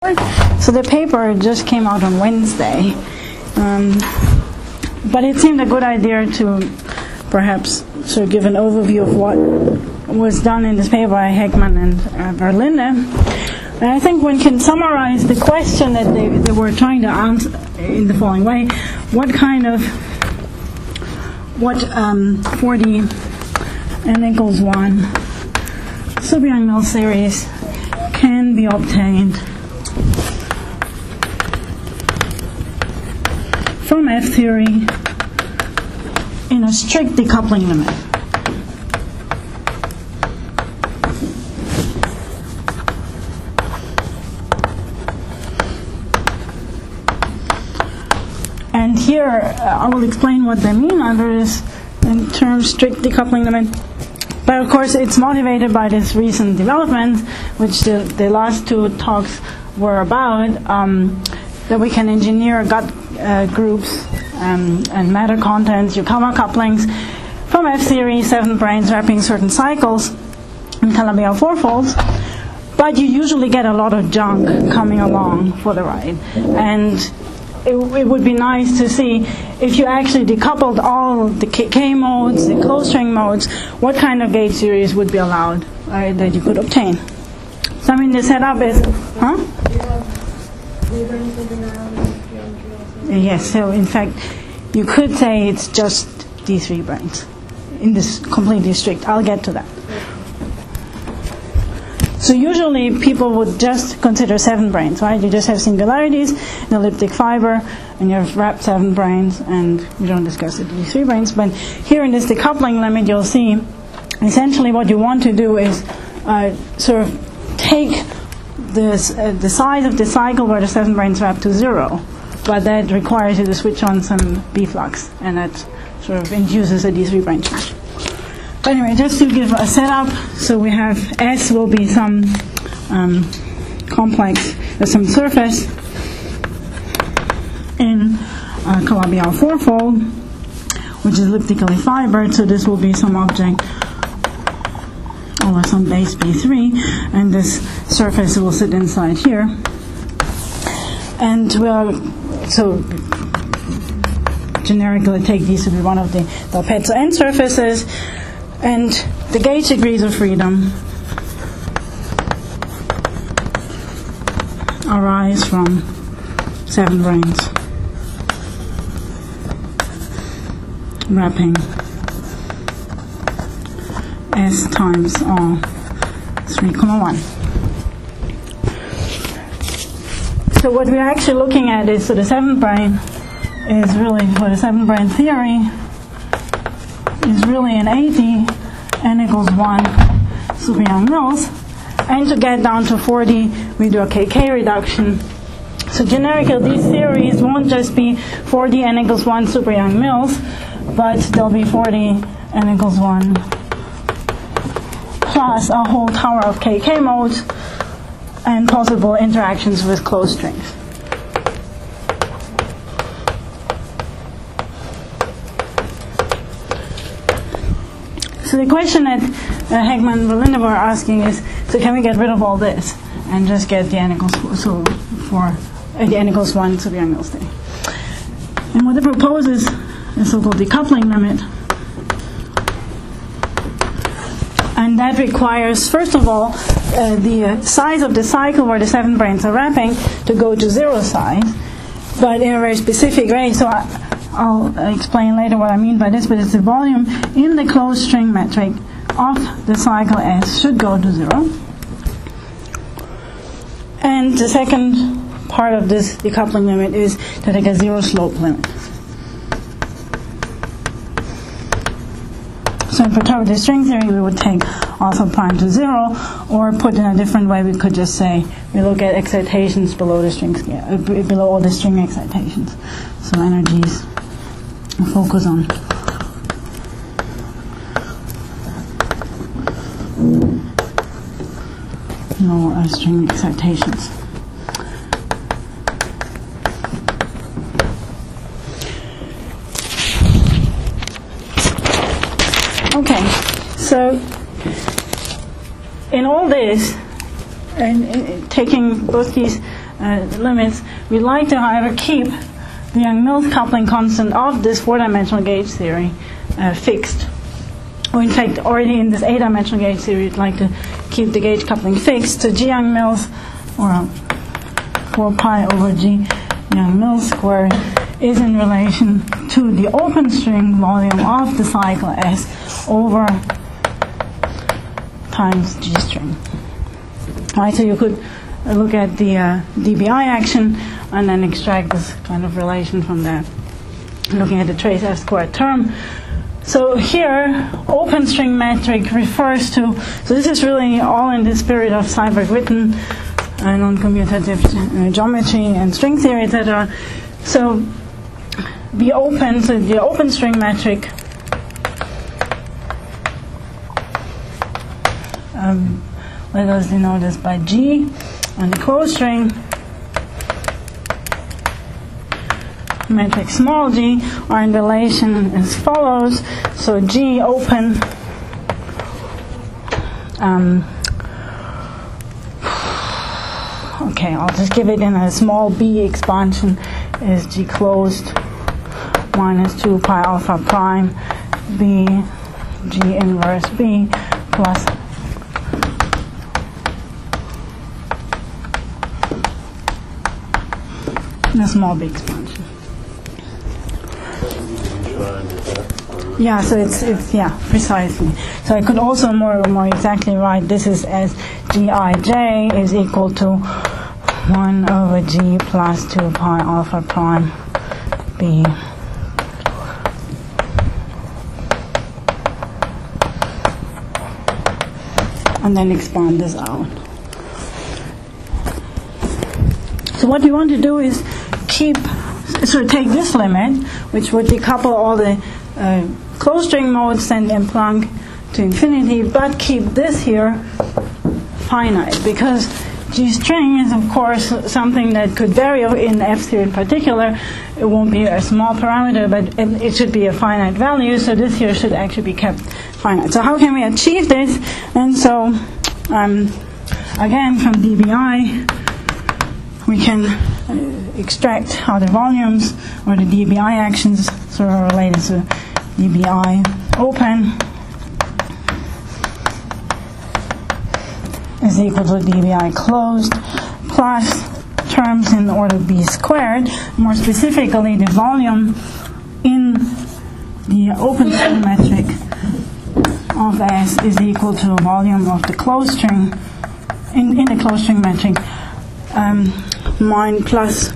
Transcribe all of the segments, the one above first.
So the paper just came out on Wednesday, but it seemed a good idea to perhaps sort of give an overview of what was done in this paper by Hegman and Verlinde. And I think one can summarize the question that they were trying to answer in the following way: what 40 n equals 1 super-Young-Mills series can be obtained from F-theory in a strict decoupling limit. And here I will explain what they mean under this in terms strict decoupling limit. But of course it's motivated by this recent development, which the last two talks were about, that we can engineer gut groups and matter contents, Yukawa couplings from F-theory, 7 branes wrapping certain cycles in Calabi-Yau fourfolds. But you usually get a lot of junk coming along for the ride. And it would be nice to see if you actually decoupled all the K modes, the closed string modes, what kind of gauge series would be allowed that you could obtain. So I mean the setup is, Yes, so in fact you could say it's just these 3 branes in this completely strict. I'll get to that. So usually people would just consider 7 branes, right? You just have singularities, an elliptic fiber, and you have wrapped 7 branes, and we don't discuss it, these 3 branes. But here in this decoupling limit, you'll see essentially what you want to do is sort of take this, the size of the cycle where the 7 branes wrap to 0, but that requires you to switch on some B-flux, and that sort of induces a D3 brane change. But anyway, just to give a setup, so we have S will be some complex, some surface in Calabi-Yau fourfold, which is elliptically fibered, so this will be some object over some base B3, and this surface will sit inside here. And we'll, so generically take these to be one of the Pezzo N surfaces. And the gauge degrees of freedom arise from 7 branes wrapping S times R 3,1. So what we're actually looking at is, so the 7 brane is really, for the 7 brane theory, is really an 80 n equals 1 super-Young-Mills, and to get down to 40 we do a KK reduction. So generically these theories won't just be 40 n equals 1 super-Young-Mills, but they'll be 40 n equals 1 plus a whole tower of KK modes and possible interactions with closed strings. So the question that Hegman and Verlinde were asking is, so can we get rid of all this and just get the n equals, so for the n equals 1 super-Young-Mills thing? And what it proposes is so-called decoupling limit. And that requires, first of all, the size of the cycle where the 7 branes are wrapping to go to 0 size, but in a very specific way. So I'll explain later what I mean by this, but it's the volume in the closed string metric of the cycle S should go to 0. And the second part of this decoupling limit is to take a 0 slope limit. So in perturbative string theory, we would take alpha prime to 0, or put in a different way, we could just say we look at excitations below the string scale, below all the string excitations. So energies focus on lower string excitations. Okay, so in all this, and taking both these limits, we like to, however, keep the Young-Mills coupling constant of this 4-dimensional gauge theory fixed. Or in fact, already in this 8-dimensional gauge theory, we'd like to keep the gauge coupling fixed. So G Young-Mills, or 4 pi over G Young-Mills squared, is in relation to the open string volume of the cycle S over times G string. Right, so you could look at the dBi action and then extract this kind of relation from that, looking at the trace F squared term. So here, open string metric refers to, so this is really all in the spirit of Seiberg-Witten, non-commutative geometry and string theory, etc. So the open string metric let us denote this by G, and the closed string metric small g are in relation as follows. So G open okay, I'll just give it in a small b expansion is G closed minus 2 pi alpha prime b G inverse b plus a small b expansion. Yeah, so it's yeah, precisely. So I could also more exactly write this is as Gij is equal to 1 over G plus 2 pi alpha prime b and then expand this out. So what we want to do is take this limit, which would decouple all the closed string modes, send M Planck to infinity, but keep this here finite, because G string is of course something that could vary in F theory in particular. It won't be a small parameter, but it should be a finite value, so this here should actually be kept finite. So how can we achieve this? And so again from dBi we can extract how the volumes or the dBi actions sort of related to dBi open is equal to dBi closed plus terms in order b squared. More specifically, the volume in the open string metric of S is equal to volume of the closed string in the closed string metric mine plus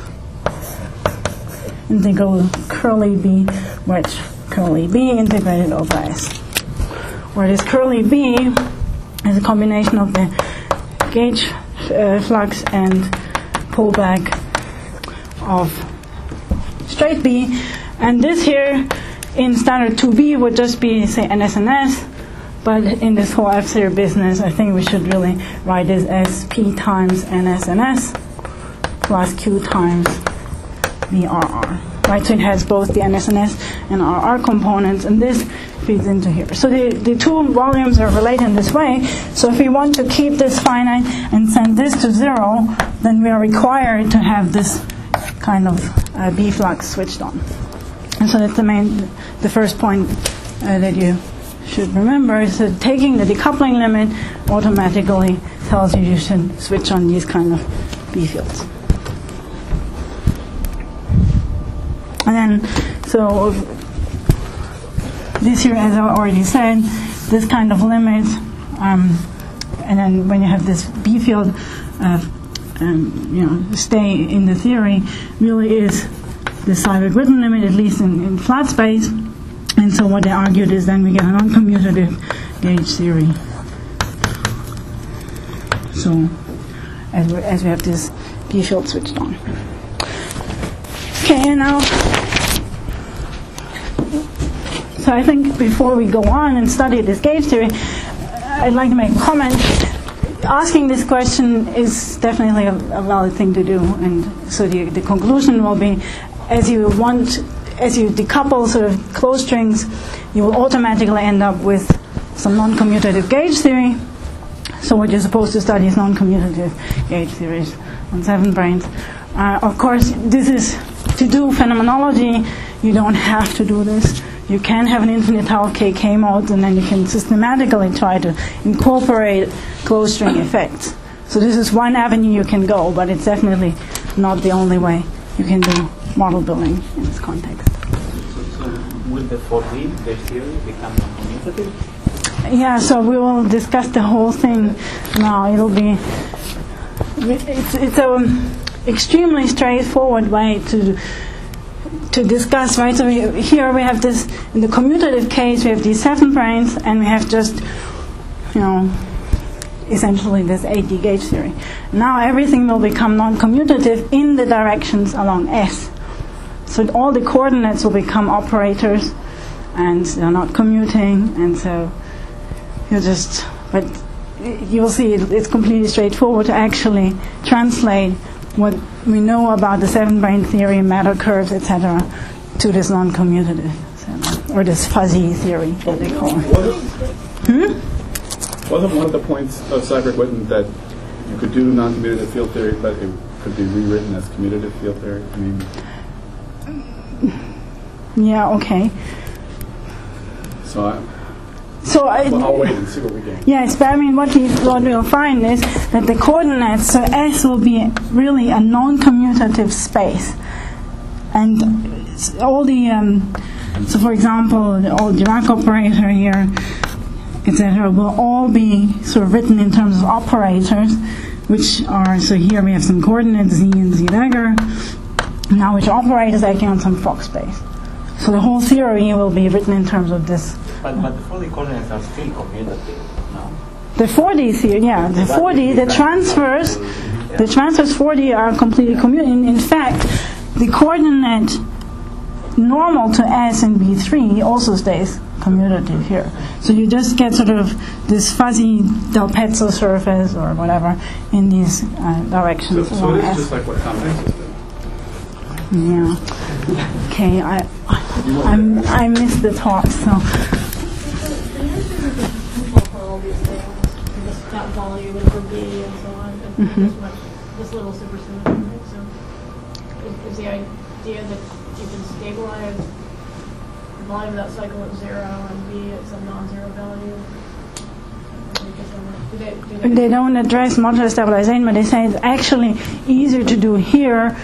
integral curly b, which curly b integrated over S, where this curly b is a combination of the gauge flux and pullback of straight b, and this here in standard 2b would just be, say, NSNS, but in this whole F-theory business, I think we should really write this as P times NSNS plus Q times the RR. Right, so it has both the NSNS and RR components, and this feeds into here. So the two volumes are related in this way. So if we want to keep this finite and send this to 0, then we are required to have this kind of B flux switched on. And so that's the first point that you should remember is that taking the decoupling limit automatically tells you should switch on these kind of B fields. And then, so this here, as I already said, this kind of limit, and then when you have this B field, stay in the theory, really is the Seiberg-Witten limit, at least in flat space. And so what they argued is then we get a non-commutative gauge theory. So as we have this B field switched on. Okay, and now, so I think before we go on and study this gauge theory, I'd like to make a comment. Asking this question is definitely a valid thing to do, and so the conclusion will be, as you decouple sort of closed strings, you will automatically end up with some non-commutative gauge theory. So what you're supposed to study is non-commutative gauge theories on 7 branes. Of course, this is to do phenomenology. You don't have to do this. You can have an infinital KK mode, and then you can systematically try to incorporate closed string effects. So this is one avenue you can go, but it's definitely not the only way you can do model building in this context. So will the 4D gauge theory become non-commutative? Yeah, so we will discuss the whole thing now. It'll be it's an extremely straightforward way to discuss, right? So here we have this, in the commutative case, we have these 7 branes, and we have just, essentially this 8D gauge theory. Now everything will become non-commutative in the directions along S. So all the coordinates will become operators, and they're not commuting, and so but you'll see it's completely straightforward to actually translate what we know about the 7-brane theory, matter curves, etc., to this non-commutative, or this fuzzy theory, what they call it. Wasn't one of the points of Seiberg-Witten that you could do non-commutative field theory, but it could be rewritten as commutative field theory? Yeah, okay. I'll wait and see what we get. Yes, but what we'll find is that the coordinates, so S will be really a non-commutative space. And all the, so for example, the old Dirac operator here, etc., will all be sort of written in terms of operators, which are, so here we have some coordinates, Z and Z dagger, now which operators acting on some Fock space. So the whole theory will be written in terms of this. But the 4D coordinates are still commutative, no? The 4D theory, yeah, the 4D, the transfers 4D are completely commutative. In fact, the coordinate normal to S in B3 also stays commutative here. So you just get sort of this fuzzy Del Pezzo surface or whatever in these directions. So it is just like what convex is doing. Yeah. Okay, I missed the talk, so. That volume and for B and so on, and this little supersymmetry. So is the idea that you can stabilize the volume of that cycle at 0 and B at some non-zero value? They don't address modular stabilization, but they say it's actually easier to do here,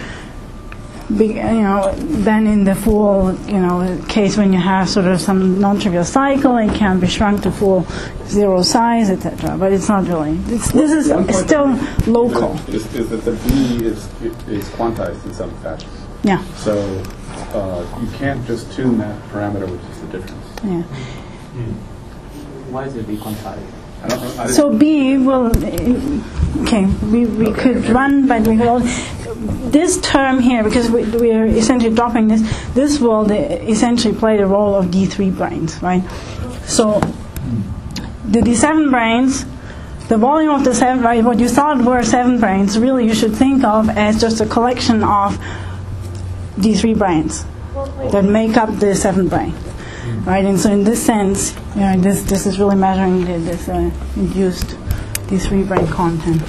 than in the full, case when you have sort of some non-trivial cycle. It can be shrunk to full 0 size, etc. But it's not really. This is still local. Is that the B is quantized in some fashion. Yeah. So you can't just tune that parameter, which is the difference. Yeah. Why is it B quantized? So B will, okay, we could run, but we will, this term here, because we are essentially dropping this will essentially play the role of D3 branes, right? So the D7 branes, the volume of the 7, right, what you thought were 7 branes, really you should think of as just a collection of D3 branes that make up the 7 brane. Right, and so in this sense, this is really measuring this induced D3 brane content.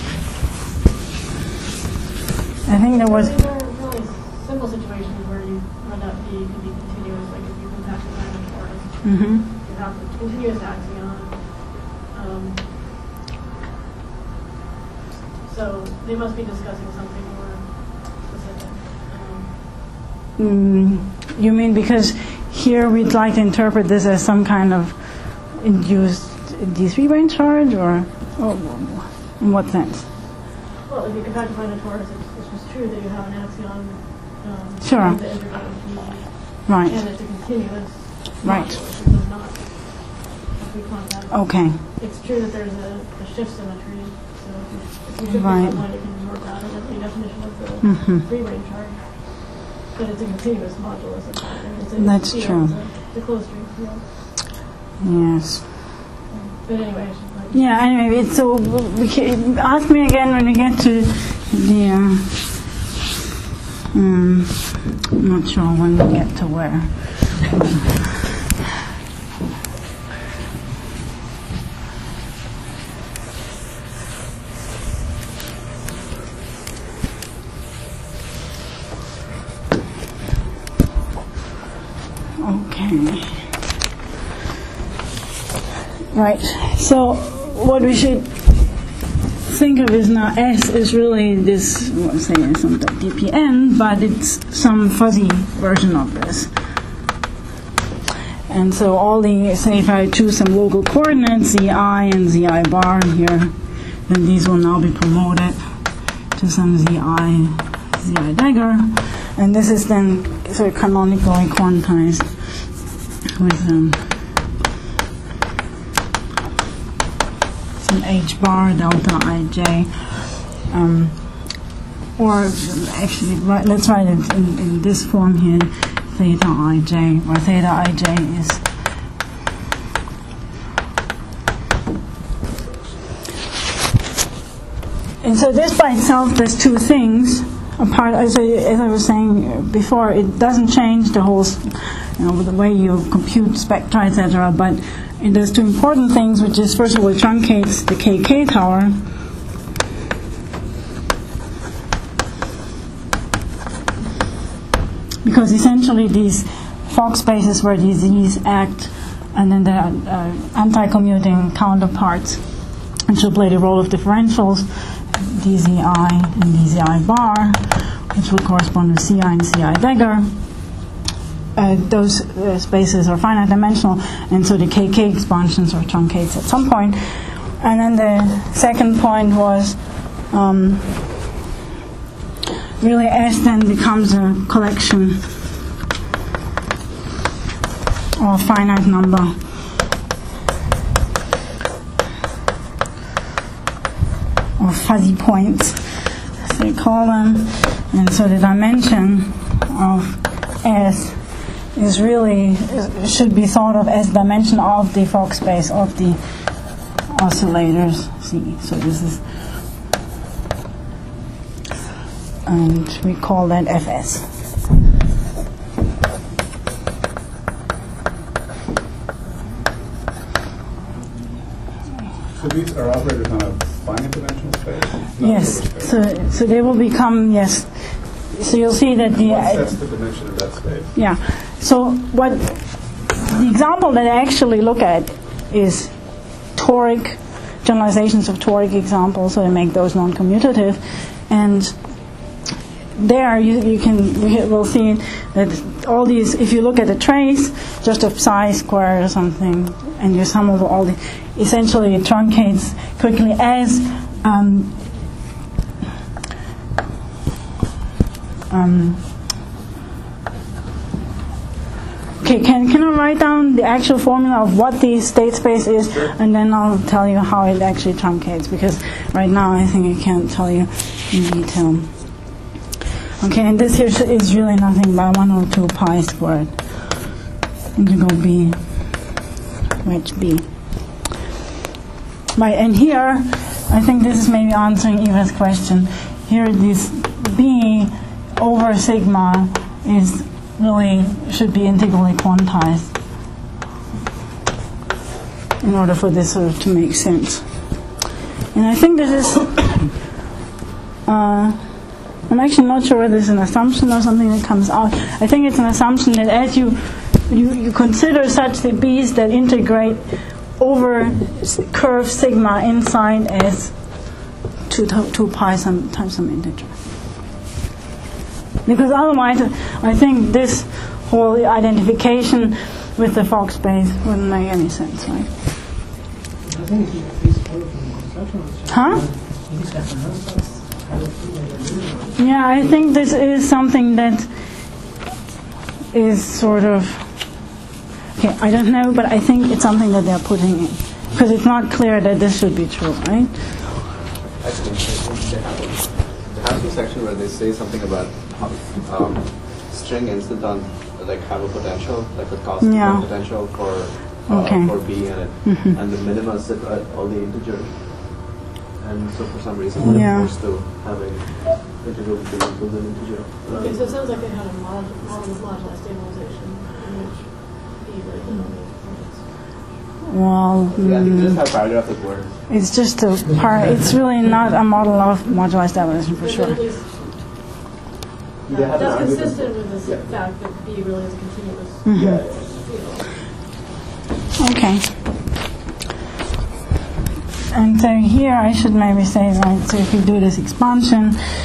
I think there was. There are really simple situations where you run out B can be continuous, like if you compact the diamond torus, you have a continuous axion. So they must be discussing something more specific. You mean because here we'd like to interpret this as some kind of induced D3 brane charge, or in what sense? Well, if you compact the torus, it's just true that you have an axion. Sure. The integral of B, right. and it's a continuous. Right. Modulus, it does not. If we quantize. Okay. It's true that there's a shift symmetry. So if you shift Right. it someone, you can work out it. That's the definition of the free range charge. But it's a continuous modulus. That's true. It's a closed string field. Yes. But anyway, yeah. Anyway, so we can, ask me again when we get to the. I'm not sure when we get to where. Okay. Right. So what we should think of is now S is really this, let's say it's not dpn, but it's some fuzzy version of this. And so all the, say if I choose some local coordinates, zi and zi bar here, then these will now be promoted to some zi dagger. And this is then sort of canonically quantized with some h bar delta ij. Or actually, let's write it in this form here, theta ij, where theta ij is and so this by itself does two things. Apart, as I was saying before, it doesn't change the whole, the way you compute spectra, etc. But it does two important things, which is first of all, it truncates the KK tower. Because essentially these Fock spaces where these Z's act, and then the anti-commuting counterparts, which will play the role of differentials, dzi and dzi bar, which will correspond with ci and ci dagger. Those spaces are finite dimensional, and so the KK expansions are truncates at some point. And then the second point was really S then becomes a collection or a finite number or fuzzy points, as they call them. And so the dimension of S is really, should be thought of as dimension of the Fock space of the oscillators C. So this is, and we call that Fs. So these are operators on a finite dimensional space? Yes. So they will become, yes. So you'll see that What's the dimension of that space? Yeah. So what the example that I actually look at is toric generalizations of toric examples, so I make those non-commutative, and there you will see that all these, if you look at the trace just of psi squared or something, and you sum over all the, essentially it truncates quickly as okay, can I write down the actual formula of what the state space is, and then I'll tell you how it actually truncates, because right now I think I can't tell you in detail. Okay, and this here is really nothing but 1 over 2 pi squared integral b, wedge b. Right, and here, I think this is maybe answering Eva's question. Here, this b over sigma is really should be integrally quantized in order for this sort of to make sense. And I think this is I'm actually not sure whether it's an assumption or something that comes out. I think it's an assumption that as you consider such the b's that integrate over curve sigma inside as 2 pi times some integer. Because otherwise, I think this whole identification with the Fock space wouldn't make any sense, right? Huh? Yeah, I think this is something that is sort of, okay, I don't know, but I think it's something that they're putting in. Because it's not clear that this should be true, right? Actually, they have this section where they say something about string instanton like have a potential, like a constant potential for B in it, and the minima sit at all the integers. And so for some reason we're forced to have an integral B equals an integer. Okay, so it sounds like they had a model of moduli stabilization in which B right in all the Well, yeah, I think this is how paragraph it works. It's just a part. It's really not a model of moduli stabilization for sure. They haven't That's argued consistent with with the fact that B really is a continuous field. Okay. And so here I should maybe say, right, so if we do this expansion,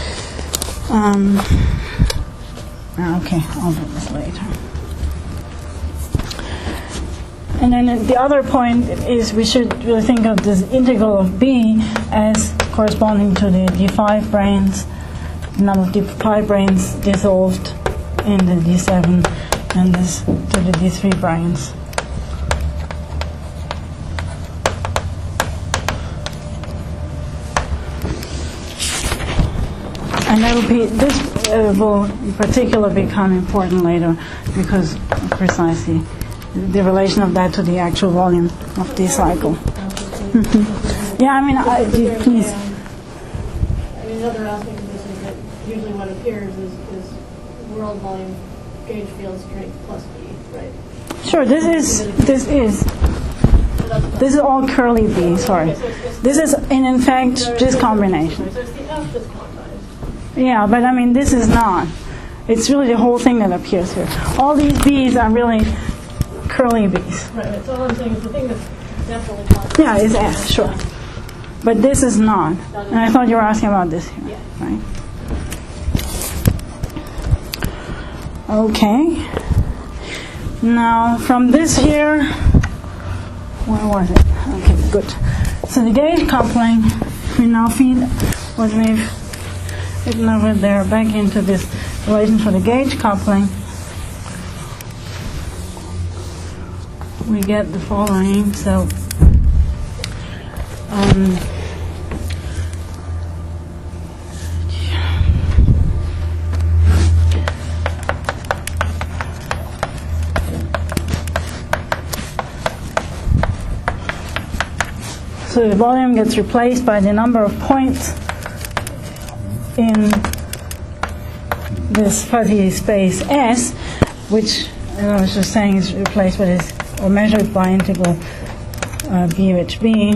okay, I'll do this later. And then the other point is we should really think of this integral of B as corresponding to the D5 branes, the number of D5 branes dissolved in the D7, and this to the D3 branes. And that will be, this will in particular become important later because of precisely the relation of that to the actual volume of the cycle. Yeah, I mean, please. I mean, another aspect of this is that usually what appears is world volume gauge field strength plus B, right? Sure, this is all curly B, sorry. This is, in fact, just combination. So it's the F that's quantized. Yeah, but I mean, this is not. It's really the whole thing that appears here. All these B's are really curly B's. Right, so all I'm saying is the thing that's definitely quantized. Yeah, it's S, sure. But this is not. And I thought you were asking about this here, Yeah. right? Okay. Now, from this here, where was it? Okay, good. So the gauge coupling, we now feed what we've written over there back into this relation for the gauge coupling. We get the following. So, so the volume gets replaced by the number of points in this fuzzy space S, which, as I was just saying, is replaced by this, or measured by integral B which B.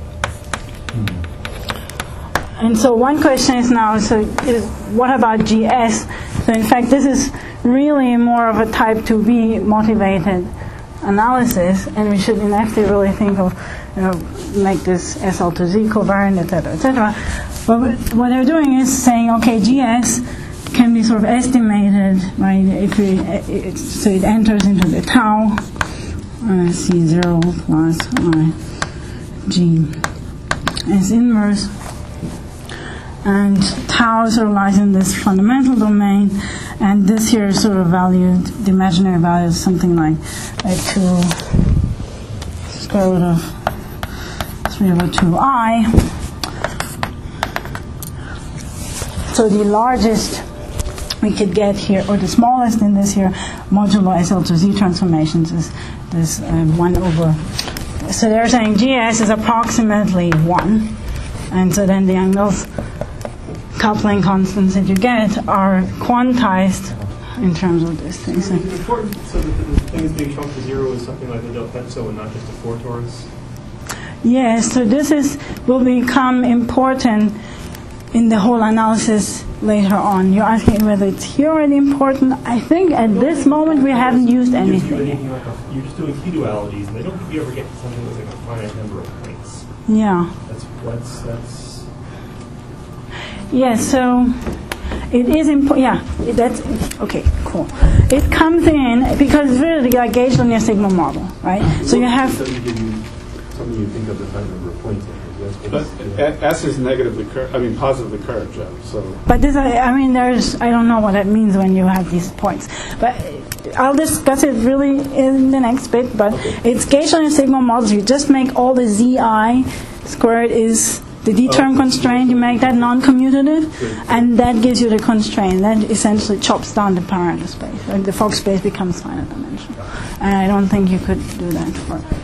And so one question is now, what about GS? So in fact, this is really more of a type 2B motivated analysis, and we should in fact really think of, make this SL to Z covariant, etc., etc. But what they're doing is saying, okay, GS can be sort of estimated, right? So it enters into the tau, C0 plus I G as inverse, and tau sort of lies in this fundamental domain, and this here is sort of valued, the imaginary value is something like 2 square root of 3 over 2I. So the largest we could get here, or the smallest in this here, modulo SL to Z transformations is this 1 over. So they're saying GS is approximately 1. And so then the angles coupling constants that you get are quantized in terms of this thing. So it's important so that the thing is being shrunk to 0 is something like the del Pepso and not just a 4 torus? Yes, so this will become important in the whole analysis later on. You're asking whether it's here already important. I think at this moment we haven't used anything. You're just doing key dualities, and they don't think you ever get to something that's like a finite number of points. Yeah. That's Yes, so it is important. Yeah, that's okay. Cool. It comes in because it's really like gauge linear sigma model, right? So you have. Something you think of the finite number of points. But S is positively curved, Joe. So. But this, I don't know what that means when you have these points. But I'll discuss it really in the next bit. But it's gauge linear sigma models. You just make all the Zi squared is the D term constraint. You make that non-commutative, and that gives you the constraint. That essentially chops down the parameter space. Like the Fock space becomes finite dimensional. And I don't think you could do that for short.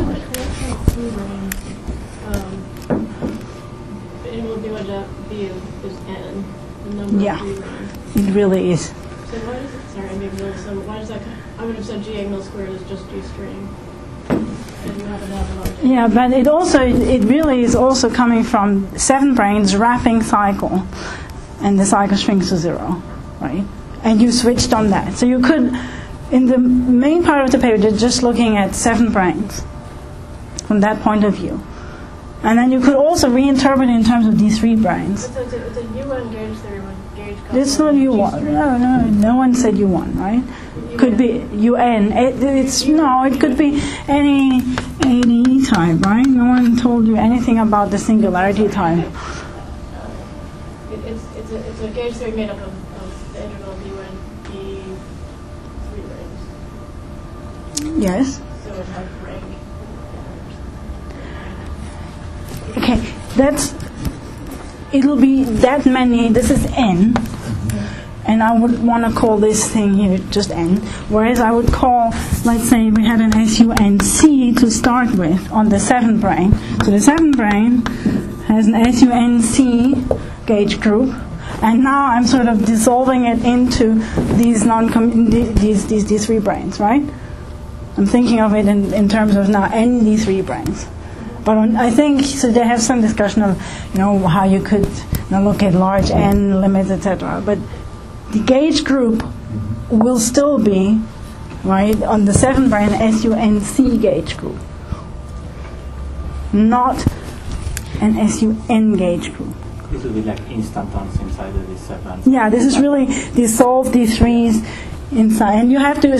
B is n, the number Yeah, of B rings. it really is. So why does it, sorry, I made notes, so why does that, I would have said G angle squared is just G string. And you happen to have an object. Yeah, but it really is also coming from 7 branes wrapping cycle, and the cycle shrinks to 0, right? And you switched on that. So you could, in the main part of the paper, you're just looking at 7 branes from that point of view. And then you could also reinterpret it in terms of these 3 branes. It's a UN gauge theory with gauge coupling. It's not U1. No one said U1, right? Could be UN. It could be any type, right? No one told you anything about the singularity type. It's a gauge theory made up of the integral of UN E 3 branes. Yes. So it has rank. Okay, it'll be that many. This is N. And I would want to call this thing here just N. Whereas I would call, let's say we had an SUNC to start with on the 7th brane. So the 7th brane has an SUNC gauge group. And now I'm sort of dissolving it into these 3 branes, right? I'm thinking of it in terms of now N these 3 branes. But I think so. They have some discussion of how you could look at large N limits, etc. But the gauge group will still be right on the 7th brane SUNC gauge group, not an SUN gauge group. This will be like instantons inside of these 7. Yeah, this is really dissolve these 3s inside, and you have to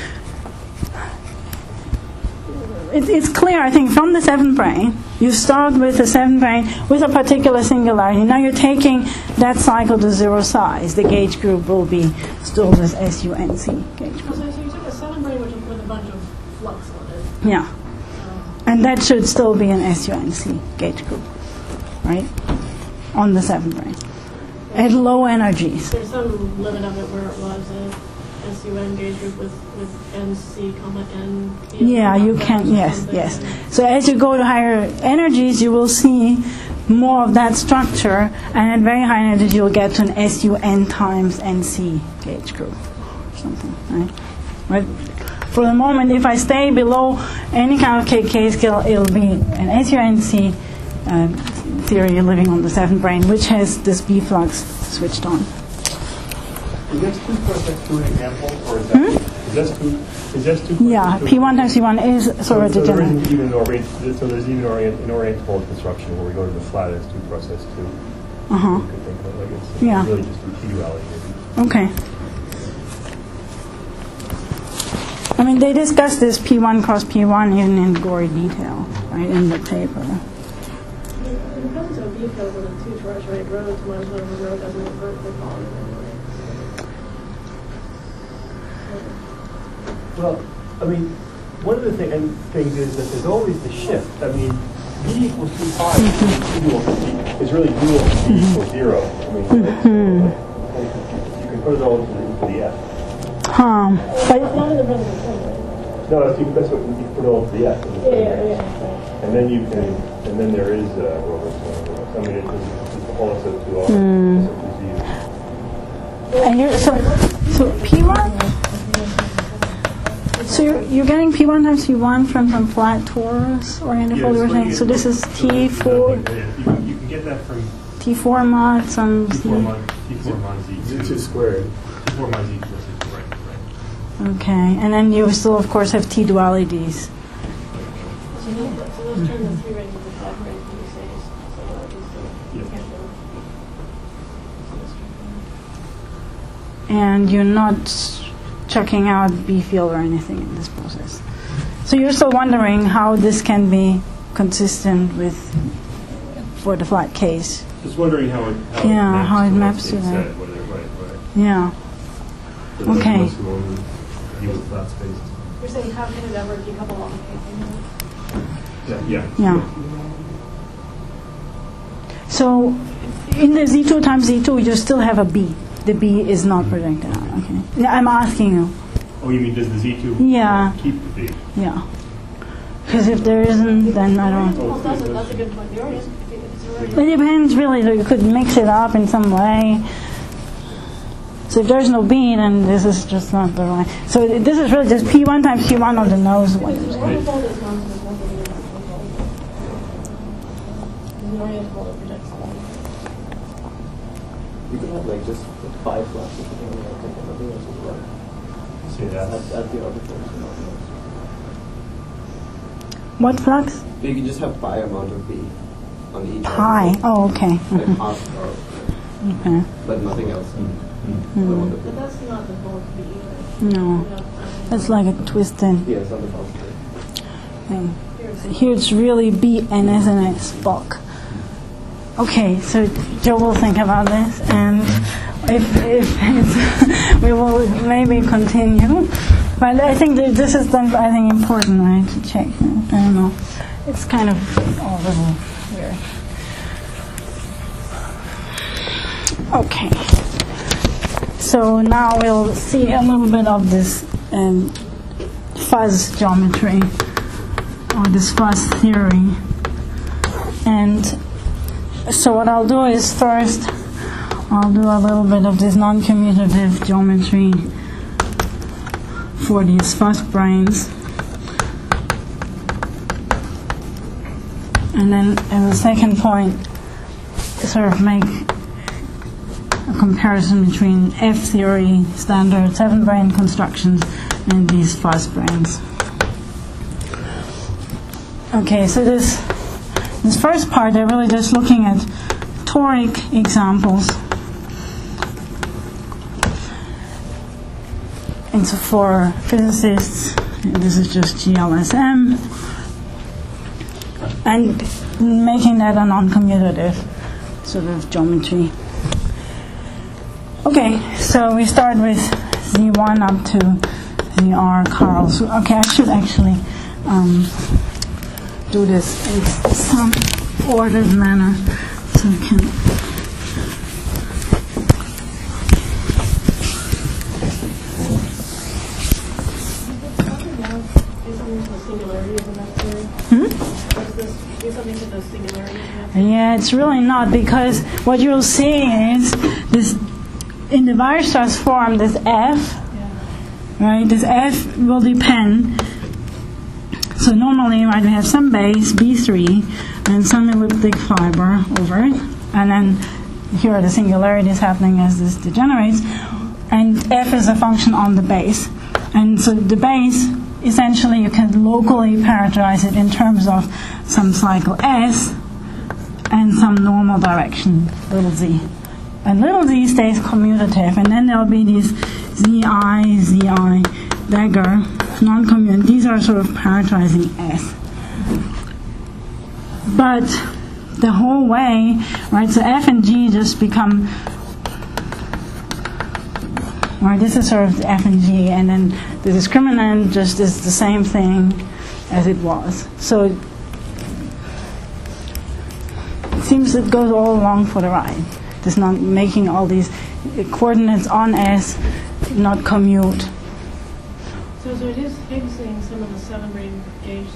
it's clear, I think, from the 7th brane. You start with the 7th brane with a particular singularity. Now you're taking that cycle to 0 size. The gauge group will be still this SUNC gauge group. So you took a 7 brane with a bunch of flux on it. Yeah. And that should still be an SUNC gauge group, right? On the 7th brane. At low energies. There's some limit of it where it was a SUN gauge group with NC, N. Yeah, you can, yes. So as you go to higher energies, you will see more of that structure, and at very high energies, you'll get to an SUN times NC gauge group or something, right? For the moment, if I stay below any kind of KK scale, it'll be an SUNC theory living on the 7th brane, which has this B flux switched on. Is S2 an example, or is that is S2? Yeah, P1 times P1 is sort of degenerate. So there's even an orientable construction where we go to the flat S2 process too. You could think of it like it's really just P duality. Okay. I mean, they discuss this P1 cross P1 even in gory detail, right, in the paper. The presence of a B field with a 2 charge rate rho to minus 1 over rho doesn't invert the volume anyway. Well, I mean, one of the things is that there's always the shift. I mean, B equals 2 pi is really dual B equals 0. I mean, you can put it all into the F. But It's not in the presence of something. No, that's what you put all into the F. Yeah. And then there is, I mean, it's also to all. and so P1. So you're getting P1 times P1 from some flat torus oriented fold thing. So this is T4. You can get that from T4 mod some T4 mod Z2. Z2 squared. T4 mod Z2, right. Okay, and then you still, of course, have T dualities. So let's turn the 3 rings into 5 rings when you say And you're not checking out B field or anything in this process. So you're still wondering how this can be consistent with for the flat case. Just wondering how it maps to that. Right. Yeah. Okay. You're saying how can it ever decouple all the Yeah. So in the Z2 times Z2, you still have a B. The B is not projected out. Okay. Yeah, I'm asking you. Oh, you mean does the Z2 keep the B? Yeah. Because if there isn't, then I don't. Well, that's a good point. The orient, It depends, really. So you could mix it up in some way. So if there's no B, then this is just not the right. So this is really just P1 times P1 on the nose. you have like just 5 fluxes sitting on the output and nothing else is running? See that? At the orbitals and nothing else. What flux? So you can just have pi amount of B on each Pi. orbital, Oh, okay. like half or, Okay. but nothing else. But that's not the bulk B either. No, that's like a twisted Yeah, it's on the bulk. thing. Here it's really B and S and S bulk. Okay, so Joe will think about this, and if it's we will maybe continue. But I think that this is then important, right, to check. I don't know. It's kind of all a little weird. Okay. So now we'll see a little bit of this fuzz geometry, or this fuzz theory. And so what I'll do is first I'll do a little bit of this non-commutative geometry for these fuzz branes. And then in the second point, sort of make a comparison between F theory standard 7-brane constructions and these fuzz branes. Okay, so this first part, they're really just looking at toric examples. And so for physicists, this is just GLSM, and making that a non-commutative sort of geometry. Okay, so we start with Z1 up to ZR Karls. Okay, I should actually do this in some ordered manner so we can. Yeah, it's really not, because what you'll see is this in the Weierstrass form, this F, right? This F will depend. So normally, right, we have some base B3 and some elliptic fiber over it, and then here are the singularities happening as this degenerates, and F is a function on the base, and so the base essentially you can locally characterize it in terms of some cycle S and some normal direction, little z. And little z stays commutative, and then there'll be these zi, dagger, non-commutative. These are sort of characterizing S. But the whole way, right, so F and G just become, right, this is sort of F and G, and then the discriminant just is the same thing as it was. So it seems it goes all along for the ride. It's not making all these coordinates on S not commute. So it is Higgsing some of the 7-brane gauge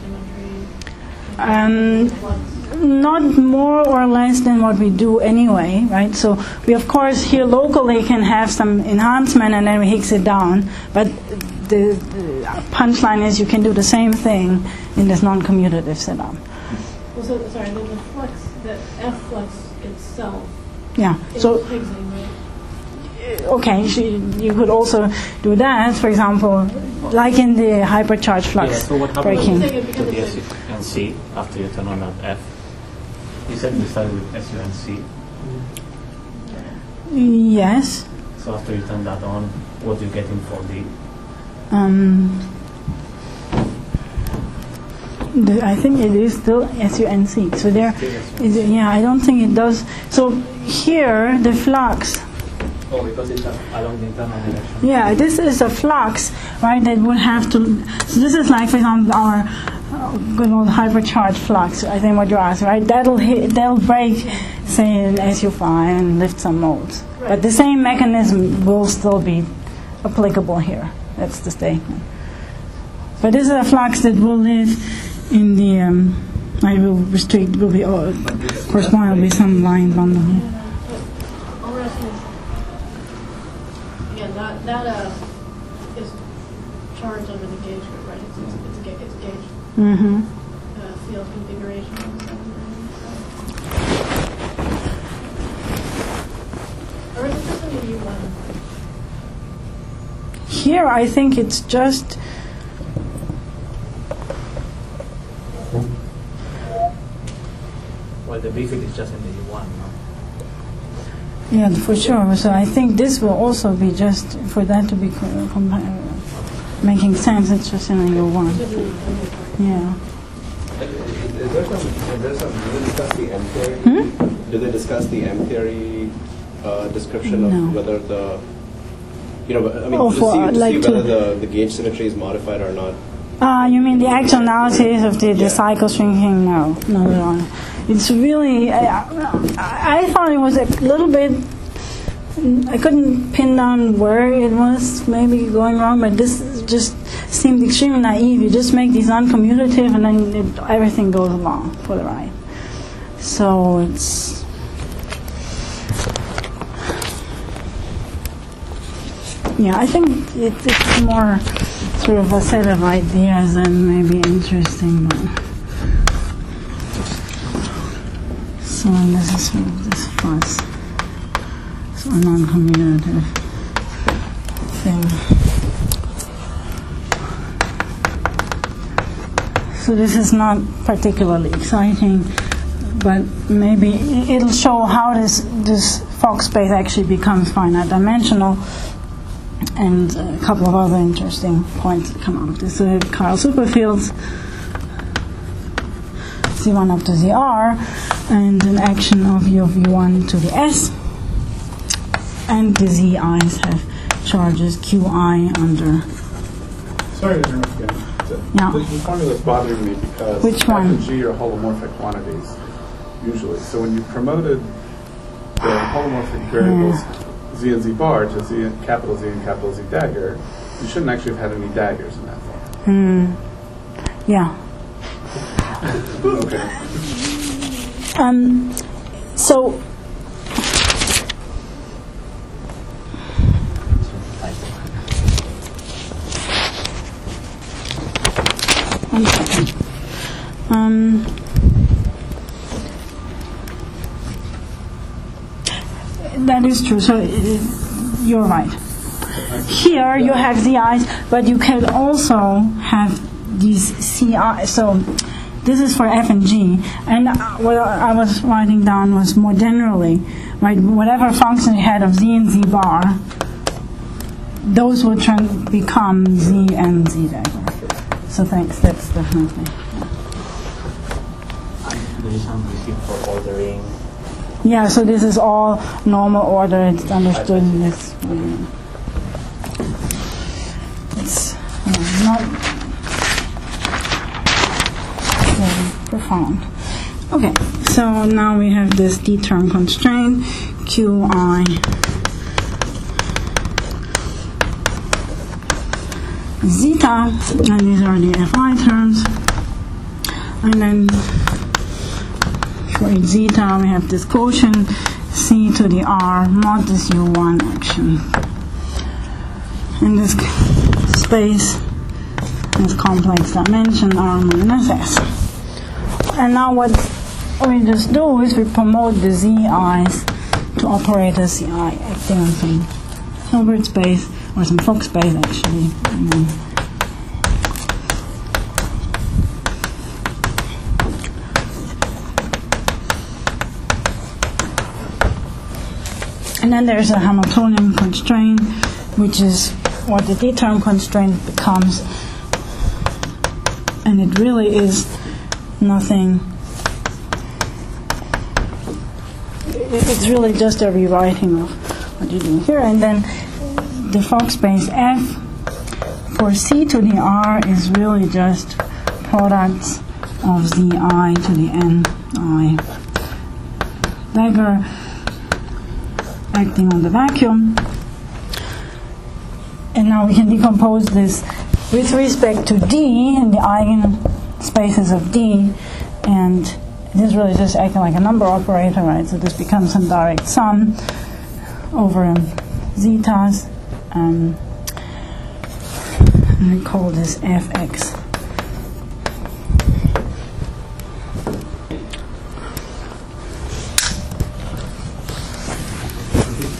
symmetry? Not more or less than what we do anyway, right? So we, of course, here locally can have some enhancement and then we Higgs it down. But the punchline is you can do the same thing in this non-commutative setup. Well, so, sorry, the flux, the F flux itself. Yeah. So Higgsing, right? okay, you could also do that, for example, like in the hypercharged flux so what happens breaking. to the SU and C after you turn on that F? You said we started with SU and C. Yes. So after you turn that on, what do you get in 4D? I think it is still SUNC. So there, yeah, I don't think it does. So here, the flux. Oh, because it's along the internal direction. Yeah, this is a flux, right? That would have to. So this is like, for example, our good old hypercharged flux. I think what you're asking, right? That'll break, say, in SU5 and lift some modes. Right. But the same mechanism will still be applicable here. That's the statement. But this is a flux that will live in the. I will restrict. Will be correspond will be some line bundle here. All we're asking is, again, that is charged under the gauge group, right? It's a gauge field configuration. Or is it in U1? Here, I think it's just Well, the basic is just in the U1, no? yeah, for sure. So I think this will also be just for that to be making sense. It's just in the U1. Yeah. Is there some, do they discuss the M theory? Do they discuss the M theory description of No. whether the, I mean, Oh, to for, see like whether the gauge symmetry is modified or not? You mean the actual analysis of the cycle shrinking? No, not at all. It's really, I thought it was a little bit, I couldn't pin down where it was maybe going wrong, but this just seemed extremely naive. You just make these non-commutative and then everything goes along for the ride. So it's, yeah, I think it's more sort of a set of ideas and maybe interesting, but so this is sort of this fuzz, so a non-commutative thing. So this is not particularly exciting, but maybe it'll show how this Fock space actually becomes finite dimensional. And a couple of other interesting points that come out of this. So Carl superfields, Z1 up to ZR, and an action of U of U1 to the S. And the ZI's have charges QI under. Sorry to interrupt again. Yeah. The formula is bothering me because Which F one? and G are holomorphic quantities, usually. So when you promoted the holomorphic variables Z and Z bar to Z and capital Z dagger, you shouldn't actually have had any daggers in that form. Yeah. Okay. So one second. That is true. So you're right. Here you have ZIs, but you can also have these CI. So this is for F and G. And what I was writing down was more generally, right? Whatever function you had of Z and Z bar, those will become Z and Z dagger. So thanks. That's definitely. There is some receipt for ordering. Yeah, so this is all normal order. It's understood in this. It's not very profound. Okay, so now we have this D-term constraint, QI zeta, and these are the Fi terms. And then for each zeta, we have this quotient C to the R mod this U1 action. In this space has complex dimension R minus S. And now what we just do is we promote the ZIs to operate as CI, acting on some Hilbert space, or some Fock space actually. And then there's a Hamiltonian constraint, which is what the D-term constraint becomes. And it really is nothing. It's really just a rewriting of what you do here. And then the Fock space F for C to the R is really just products of ZI to the NI dagger acting on the vacuum. And now we can decompose this with respect to D and the eigenspaces of D, and this is really just acting like a number operator, right? So this becomes some direct sum over zetas, and we call this Fx.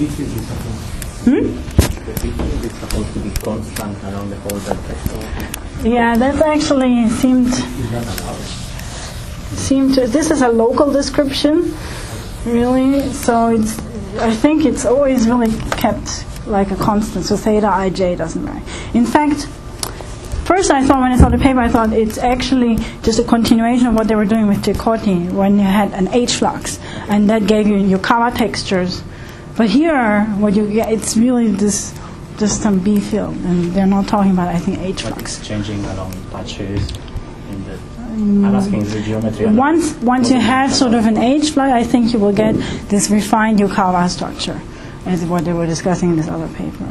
field is supposed the field is supposed to be constant along the whole vector. Yeah, that actually seemed It's not allowed. to. This is a local description, really. So it's. I think it's always really kept like a constant. So theta ij doesn't vary. In fact, first I thought when I saw the paper, I thought it's actually just a continuation of what they were doing with Chicote when you had an H flux, and that gave you Yukawa textures. But here, what you get, it's really this just some B field, and they're not talking about, I think, H But flux. it's changing along patches in the. I'm asking the geometry. Once you have sort of an H flux, I think you will get this refined Yukawa structure, as what they were discussing in this other paper.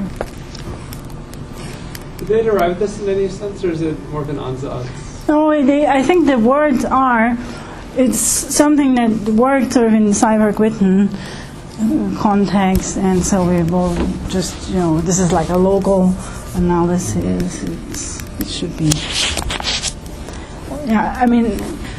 Did they derive this in any sense, or is it more of an ansatz? No, I think the words are, it's something that worked sort of in Seiberg-Witten context, and so we will just, this is like a local analysis. It should be. Yeah, I mean,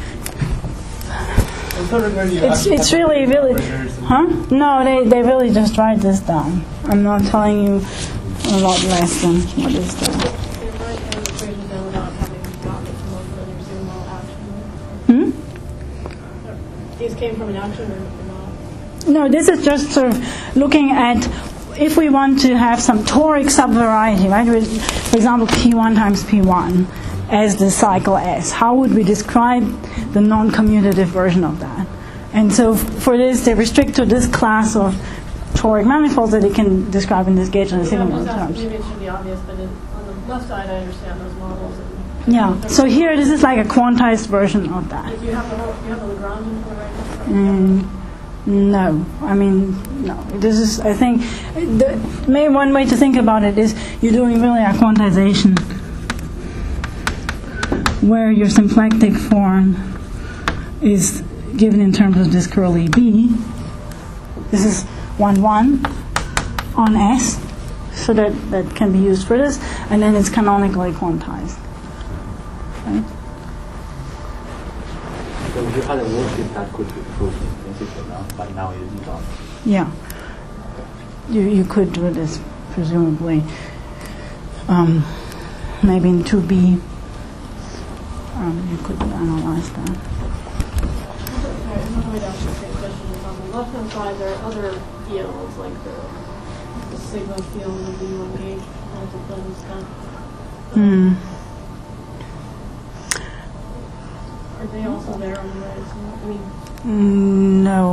it's really, huh? No, they really just write this down. I'm not telling you a lot less than what is there. They write an equation down without having gotten it from a Zumwalt action. These came from an action or not? No, this is just sort of looking at if we want to have some toric subvariety, right? For example, P1 times P1 as the cycle S. How would we describe the non-commutative version of that? And so for this, they restrict to this class of toric manifolds that they can describe in this gauge and sigma terms. Maybe it should be obvious, but on the left side, I understand those models. And Yeah. So here, this is like a quantized version of that. if you have the Lagrangian for the right. No, I mean, no. This is, I think, maybe one way to think about it is you're doing really a quantization where your symplectic form is given in terms of this curly B. This is 1,1 on S, so that can be used for this, and then it's canonically quantized. Right? So you had a worksheet that could be proved in principle now, but now you don't. Yeah. You could do this, presumably. Maybe in 2B, you could analyze that. Sorry, I'm going to ask the same question. On the left-hand side, there are other fields, like the sigma field of the U1 gauge multiple and stuff. Are they also there on the right side? I mean, No.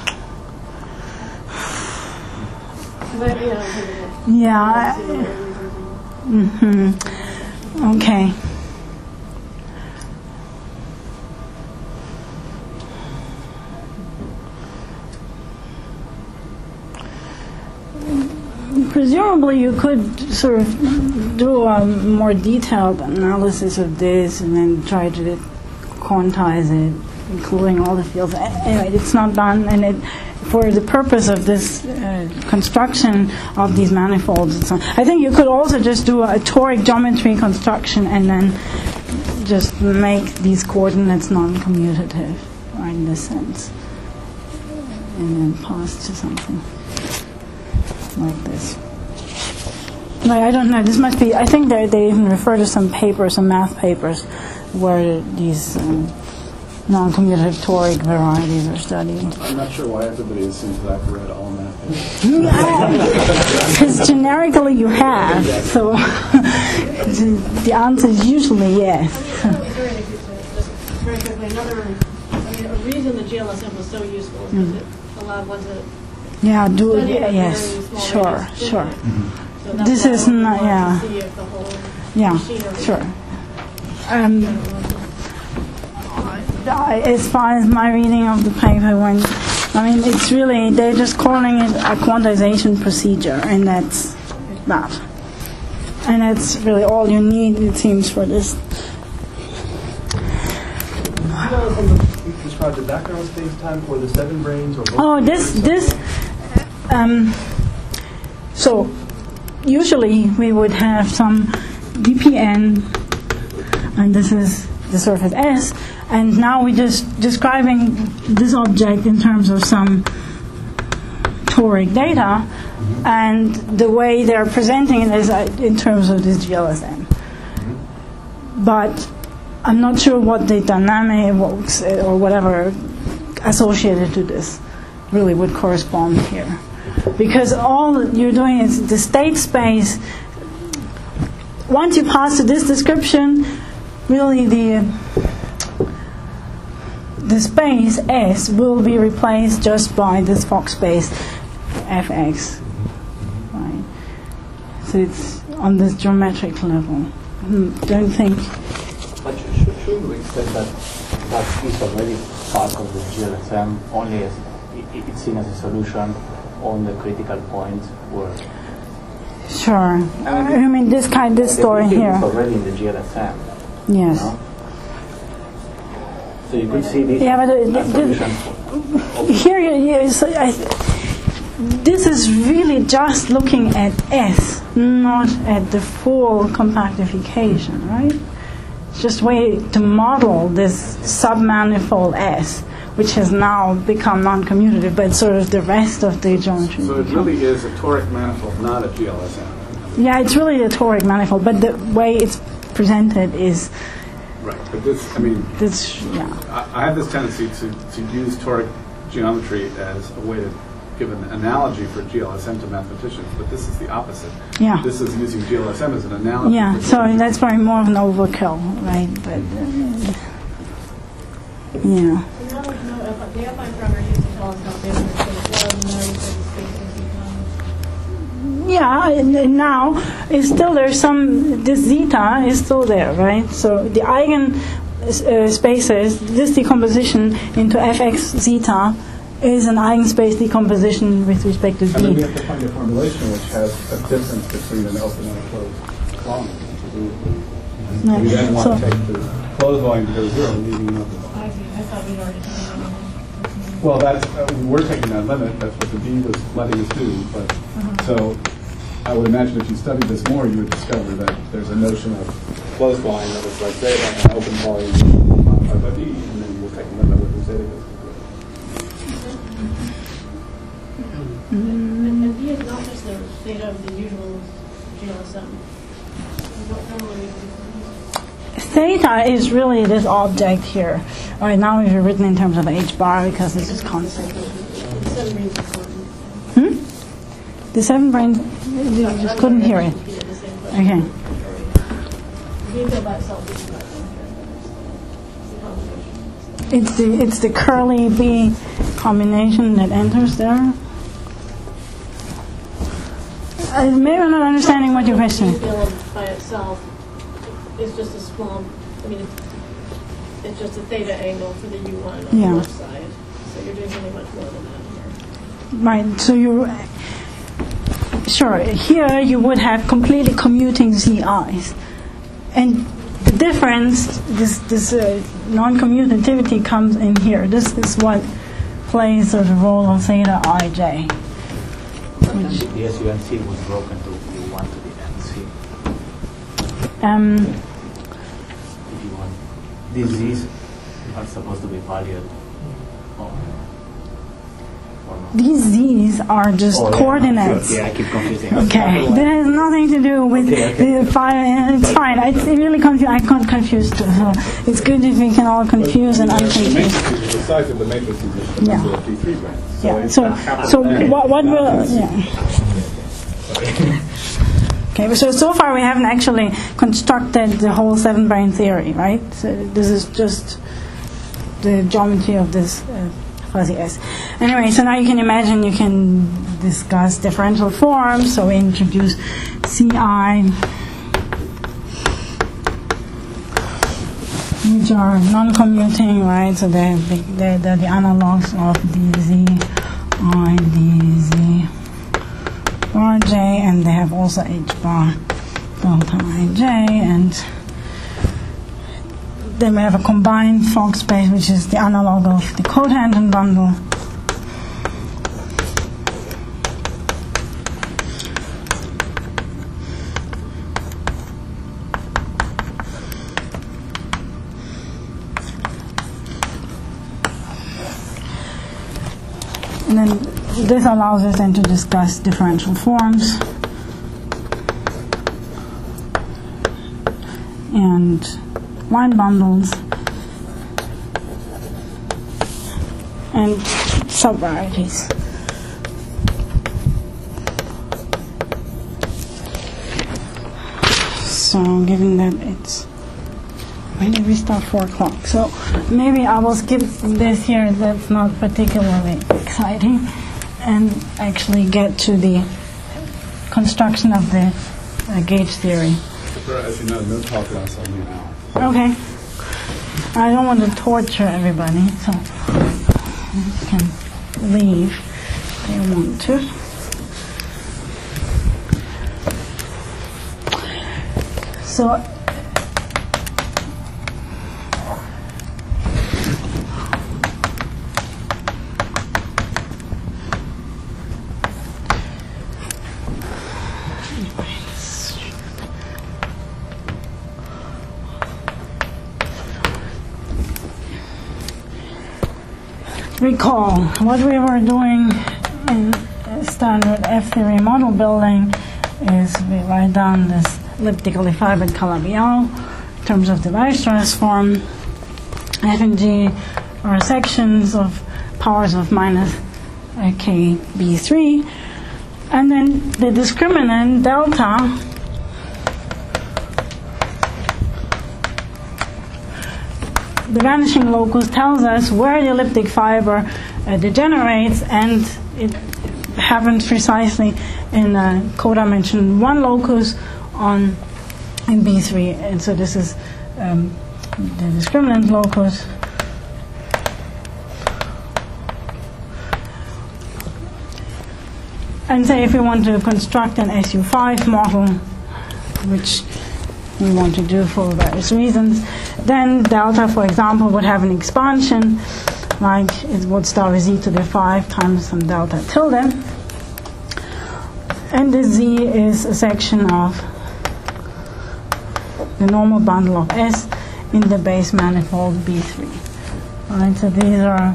Yeah. Okay. Presumably you could sort of do a more detailed analysis of this and then try to quantize it, including all the fields. Anyway, it's not done, and for the purpose of this construction of these manifolds, I think you could also just do a toric geometry construction and then just make these coordinates non-commutative, right, in this sense, and then pass to something like this. Like, I don't know, this must be, I think they even refer to some papers, some math papers, where these non-commutative toric varieties are studied. I'm not sure why everybody assumes that I've read all math. Because generically you have, so the answer is usually yes. Very quickly, a reason the GLSM was so useful is because it allowed one to Yeah, do it, study at yes, very small sure, ranges. sure. So that's This why is we not, wanted yeah. to see if the whole Yeah, machinery- sure. As far as my reading of the paper went, I mean, it's really, they're just calling it a quantization procedure, and that's that. And that's really all you need, it seems, for this. You described the background space-time for the 7 branes or both? Oh, so usually we would have some dPn, and this is the surface S, and now we're just describing this object in terms of some toric data, and the way they're presenting it is in terms of this GLSM. But I'm not sure what the dynamic or whatever associated to this really would correspond here. Because all you're doing is the state space. Once you pass to this description, really the space S will be replaced just by this Fock space Fx. Right. So it's on this geometric level. Don't think. But should we say that is already part of the GLSM, only as it's seen as a solution on the critical point where. Sure. I mean this story here. It's already in the GLSM. Yes. You know? So you could see this here. This is really just looking at S, not at the full compactification, right? It's just a way to model this submanifold S, which has now become non-commutative, but sort of the rest of the geometry. So it really is a toric manifold, not a GLSM. Yeah, it's really a toric manifold, but the way it's presented is. Right, but this, I mean, I have this tendency to use toric geometry as a way to give an analogy for GLSM to mathematicians, but this is the opposite. Yeah. This is using GLSM as an analogy. Yeah, so that's probably more of an overkill, right? But yeah. The affine parameter used to tell us how big the space was, and now you said the space has become. Yeah, and now it's still there's some. This zeta is still there, right? So the eigen spaces, this decomposition into fx zeta is an eigenspace decomposition with respect to And then we d. have to find a formulation which has a difference between an open and a closed volume. We then want to take the closed volume to go to zero, leaving an open volume. I thought we'd already taken that limit. Well, that's we're taking that limit. That's what the D was letting us do. But so, I would imagine if you studied this more, you would discover that there's a notion of closed volume that was like zeta and open volume modified by D, and then we'll take a limit with the zeta goes to zero. And D is not just the theta of the usual GLSM. What form are we using? Theta is really this object here. All right, now we've written in terms of h bar because this is constant. The 7 brains, you just couldn't hear it. Okay. It's the curly B combination that enters there. Maybe I'm not understanding what your question is. By itself is just a small, I mean, it's just a theta angle for the U1 on the left side. So you're doing something much more than that here. Right, so sure, here you would have completely commuting ZIs. And the difference, this non-commutativity comes in here. This is what plays the role of theta ij. The SUNC was broken to U1 to the NC. If you want, these Z's are supposed to be valued. These Z's are just coordinates. Sure. Yeah, I keep confusing. Okay, that has nothing to do with the file. It's fine. It's really confused. I got confused too. So it's good if we can all confuse and unconfuse. The size of the matrix is the number of D3 brands. Yeah. So what will? Yeah. Okay. So far we haven't actually constructed the whole 7-brane theory, right? So this is just the geometry of this. Fuzzy S. Anyway, so now you can imagine you can discuss differential forms. So we introduce CI, which are non-commuting, right? So they're the analogs of dz, I, dz, bar j, and they have also h bar delta ij, and then we have a combined Fock space, which is the analog of the cotangent bundle. And then this allows us then to discuss differential forms and line bundles and subvarieties. So given that it's, when did we start? 4 o'clock. So maybe I will skip this here, that's not particularly exciting, and actually get to the construction of the gauge theory. As you know, no talk lasts only an hour. Okay. I don't want to torture everybody, so you can leave if they want to. So recall what we were doing in standard F-theory model building is we write down this elliptically fibered Calabi-Yau in terms of the Weierstrass form. F and G are sections of powers of minus KB3, and then the discriminant delta the vanishing locus tells us where the elliptic fiber degenerates, and it happens precisely in codimension 1 locus in B3. And so this is the discriminant locus. And say if we want to construct an SU5 model, which we want to do for various reasons, then delta, for example, would have an expansion, like it would start with z to the 5 times some delta tilde. And the z is a section of the normal bundle of S in the base manifold B3. Alright, so these are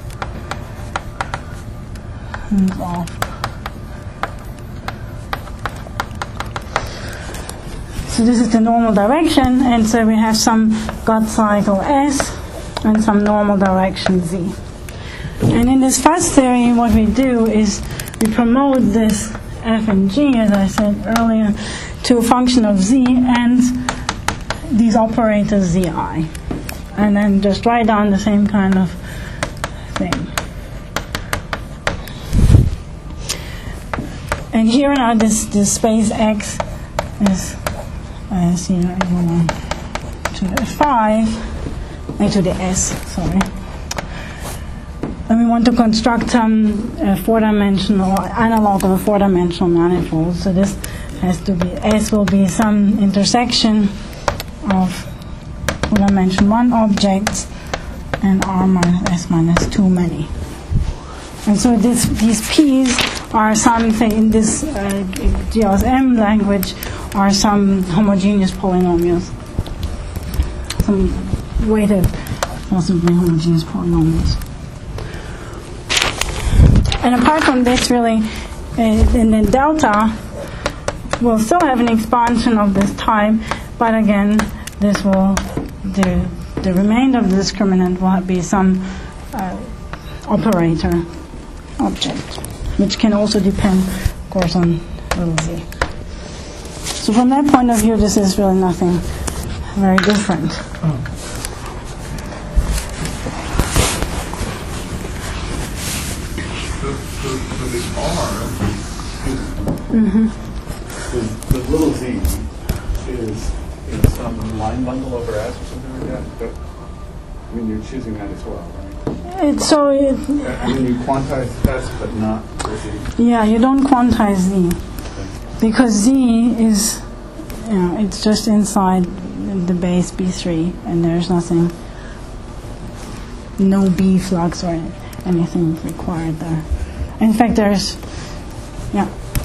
So this is the normal direction, and so we have some gut cycle S and some normal direction Z. And in this fuzz theory, what we do is we promote this F and G, as I said earlier, to a function of Z and these operators ZI. And then just write down the same kind of thing. And here now this space X is to the 5, to the S, sorry. And we want to construct some 4-dimensional analog of a 4-dimensional manifold. So this has to be, S will be some intersection of 4-dimension 1 objects, and R minus S minus 2 many. And so these P's are something in this GAUSS-M language are some homogeneous polynomials, some weighted possibly homogeneous polynomials. And apart from this, really, in the delta, we'll still have an expansion of this type, but again, this will, the remainder of the discriminant will be some operator object, which can also depend, of course, on little z. So from that point of view, this is really nothing very different. So the R, the little z is in some line bundle over S or something like that. But, I mean, you're choosing that as well, right? I mean, you quantize S, but not for z. Yeah, you don't quantize z. Because Z is, it's just inside the base B3, and there's nothing, no B flux or anything required there. In fact, there's, And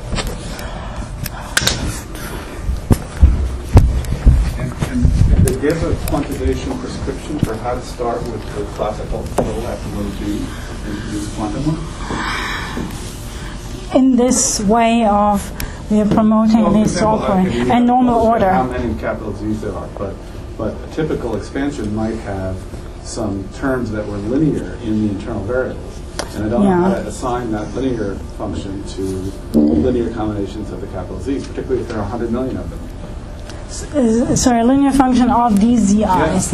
they give a quantization prescription for how to start with the classical low F and low G and do quantum one? in this way of we are promoting Well, for this example, software you and normal illustrate order. How many capital Z's there are, but a typical expansion might have some terms that were linear in the internal variables, and I don't know how to assign that linear function to linear combinations of the capital Z's, particularly if there are 100 million of them. Sorry, a linear function of these ZIs,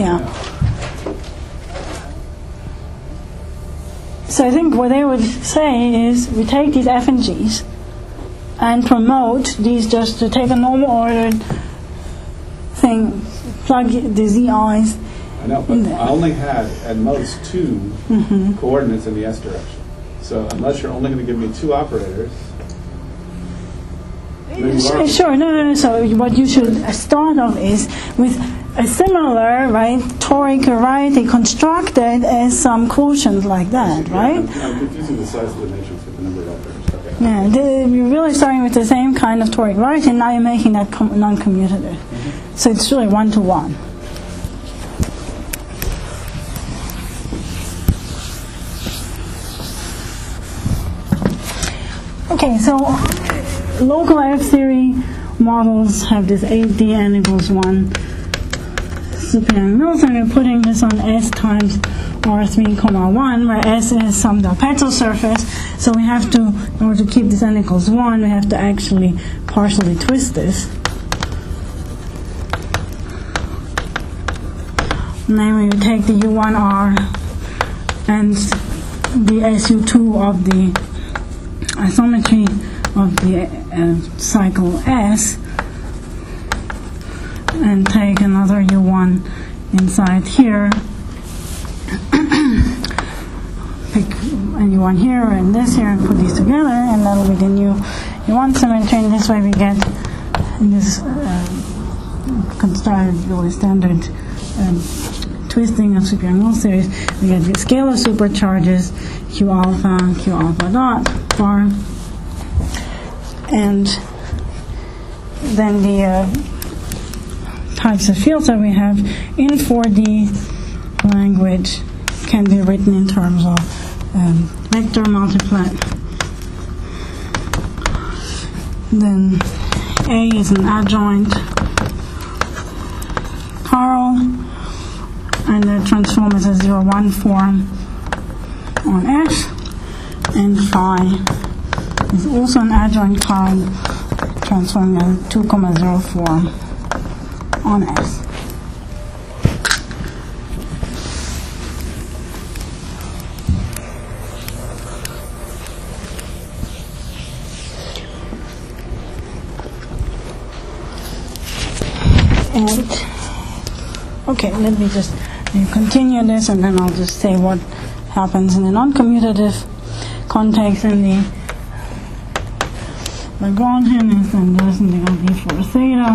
So I think what they would say is we take these f and g's and promote these just to take a normal ordered thing, plug the zi's. I know, but I only had at most 2 coordinates in the s direction. So unless you're only going to give me 2 operators. Sure, no. So what you should start off is with a similar, right, toric variety constructed as some quotient like that, right? I'm confusing the size of the matrix with the number of operators. Okay. Yeah, you're really starting with the same kind of toric variety, and now you're making that non-commutative. So it's really 1-to-1. Okay, so local F-theory models have this 8dn equals 1 super-Young Mills, and we're putting this on S times R3, 1, where S is some Del Pezzo surface. So we have to, in order to keep this n equals 1, we have to actually partially twist this. Namely, we take the U1R and the SU2 of the isometry of the cycle S, and take another U1 inside here, pick a U1 here and this here, and put these together, and that'll be the new U1 symmetry. And this way we get in this constructed really standard twisting of super Young Mills series, we get the scalar supercharges Q alpha dot bar, and then the types of fields that we have in 4D language can be written in terms of vector multiplet. Then A is an adjoint Carl, and the transform is a 0-1 form on F, and phi is also an adjoint Carl, transforming a 2,0 form on S. And okay, let me just continue this, and then I'll just say what happens in the non-commutative context in the Lagrangian is then this, and they're going to be for theta.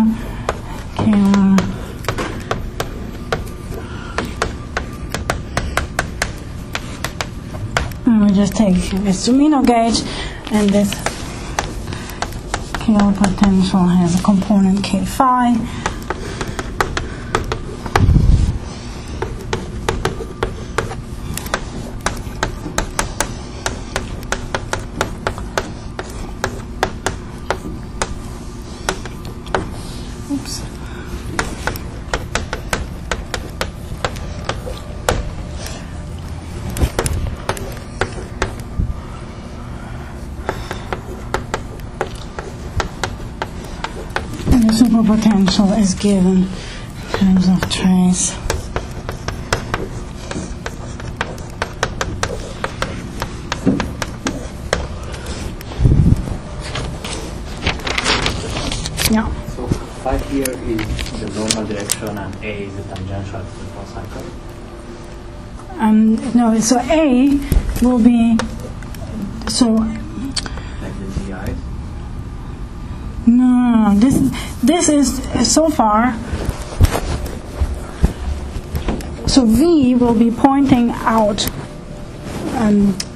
And we just take this Zumino gauge, and this K potential has a component K phi. Potential is given in terms of trace. Yeah. So phi here is the normal direction and A is the tangential to the cross cycle. No, so A will be Like the ZI. No. This is so far. So V will be pointing out. Out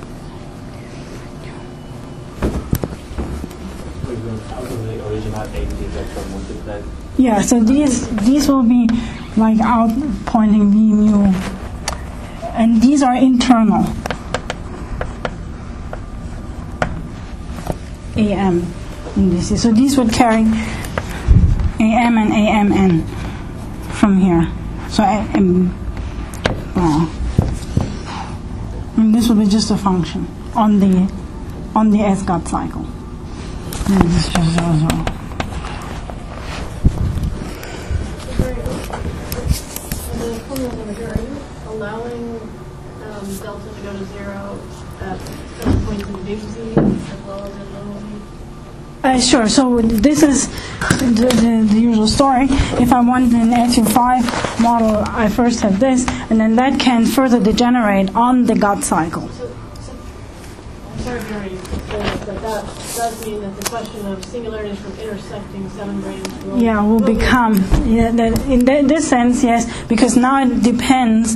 of the original A vector multiplied. Yeah. So these will be like out pointing V mu, and these are internal. AM in DC. So these would carry AM and AMN from here. So and this will be just a function on the S-GOT cycle. And this is just 0, 0. Allowing delta to go to 0 at certain points in big Z as well as in little z? Sure. So this is the usual story. If I want an SU5 model, I first have this, and then that can further degenerate on the GOT cycle. I'm sorry if you already explained this, but that does mean that the question of singularities from intersecting 7 brains will become, in this sense, yes, because now it depends.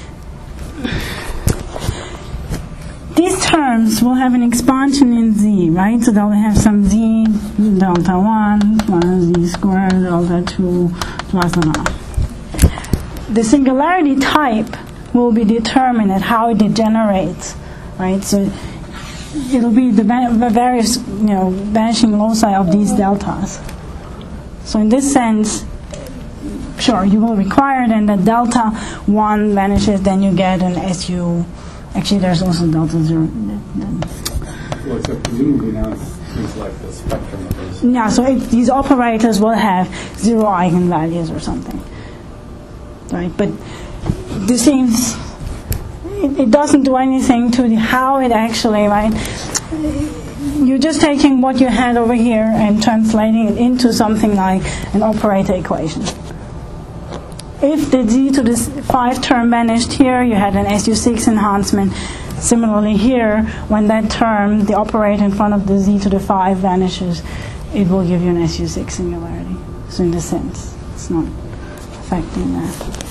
These terms will have an expansion in Z, right? So they'll have some Z delta 1 plus Z squared delta 2 plus blah. The singularity type will be determined at how it degenerates, right? So it'll be the various, vanishing loci of these deltas. So in this sense, sure, you will require then that delta 1 vanishes, then you get an SU. Actually, there's also delta 0. Well, so presumably now things like the spectrum of those. Yeah, so these operators will have 0 eigenvalues or something. Right, but this seems, it doesn't do anything to how it actually, right? You're just taking what you had over here and translating it into something like an operator equation. If the Z to the 5 term vanished here, you had an SU6 enhancement. Similarly here, when that term, the operator in front of the Z to the 5 vanishes, it will give you an SU6 singularity. So in this sense, it's not affecting that.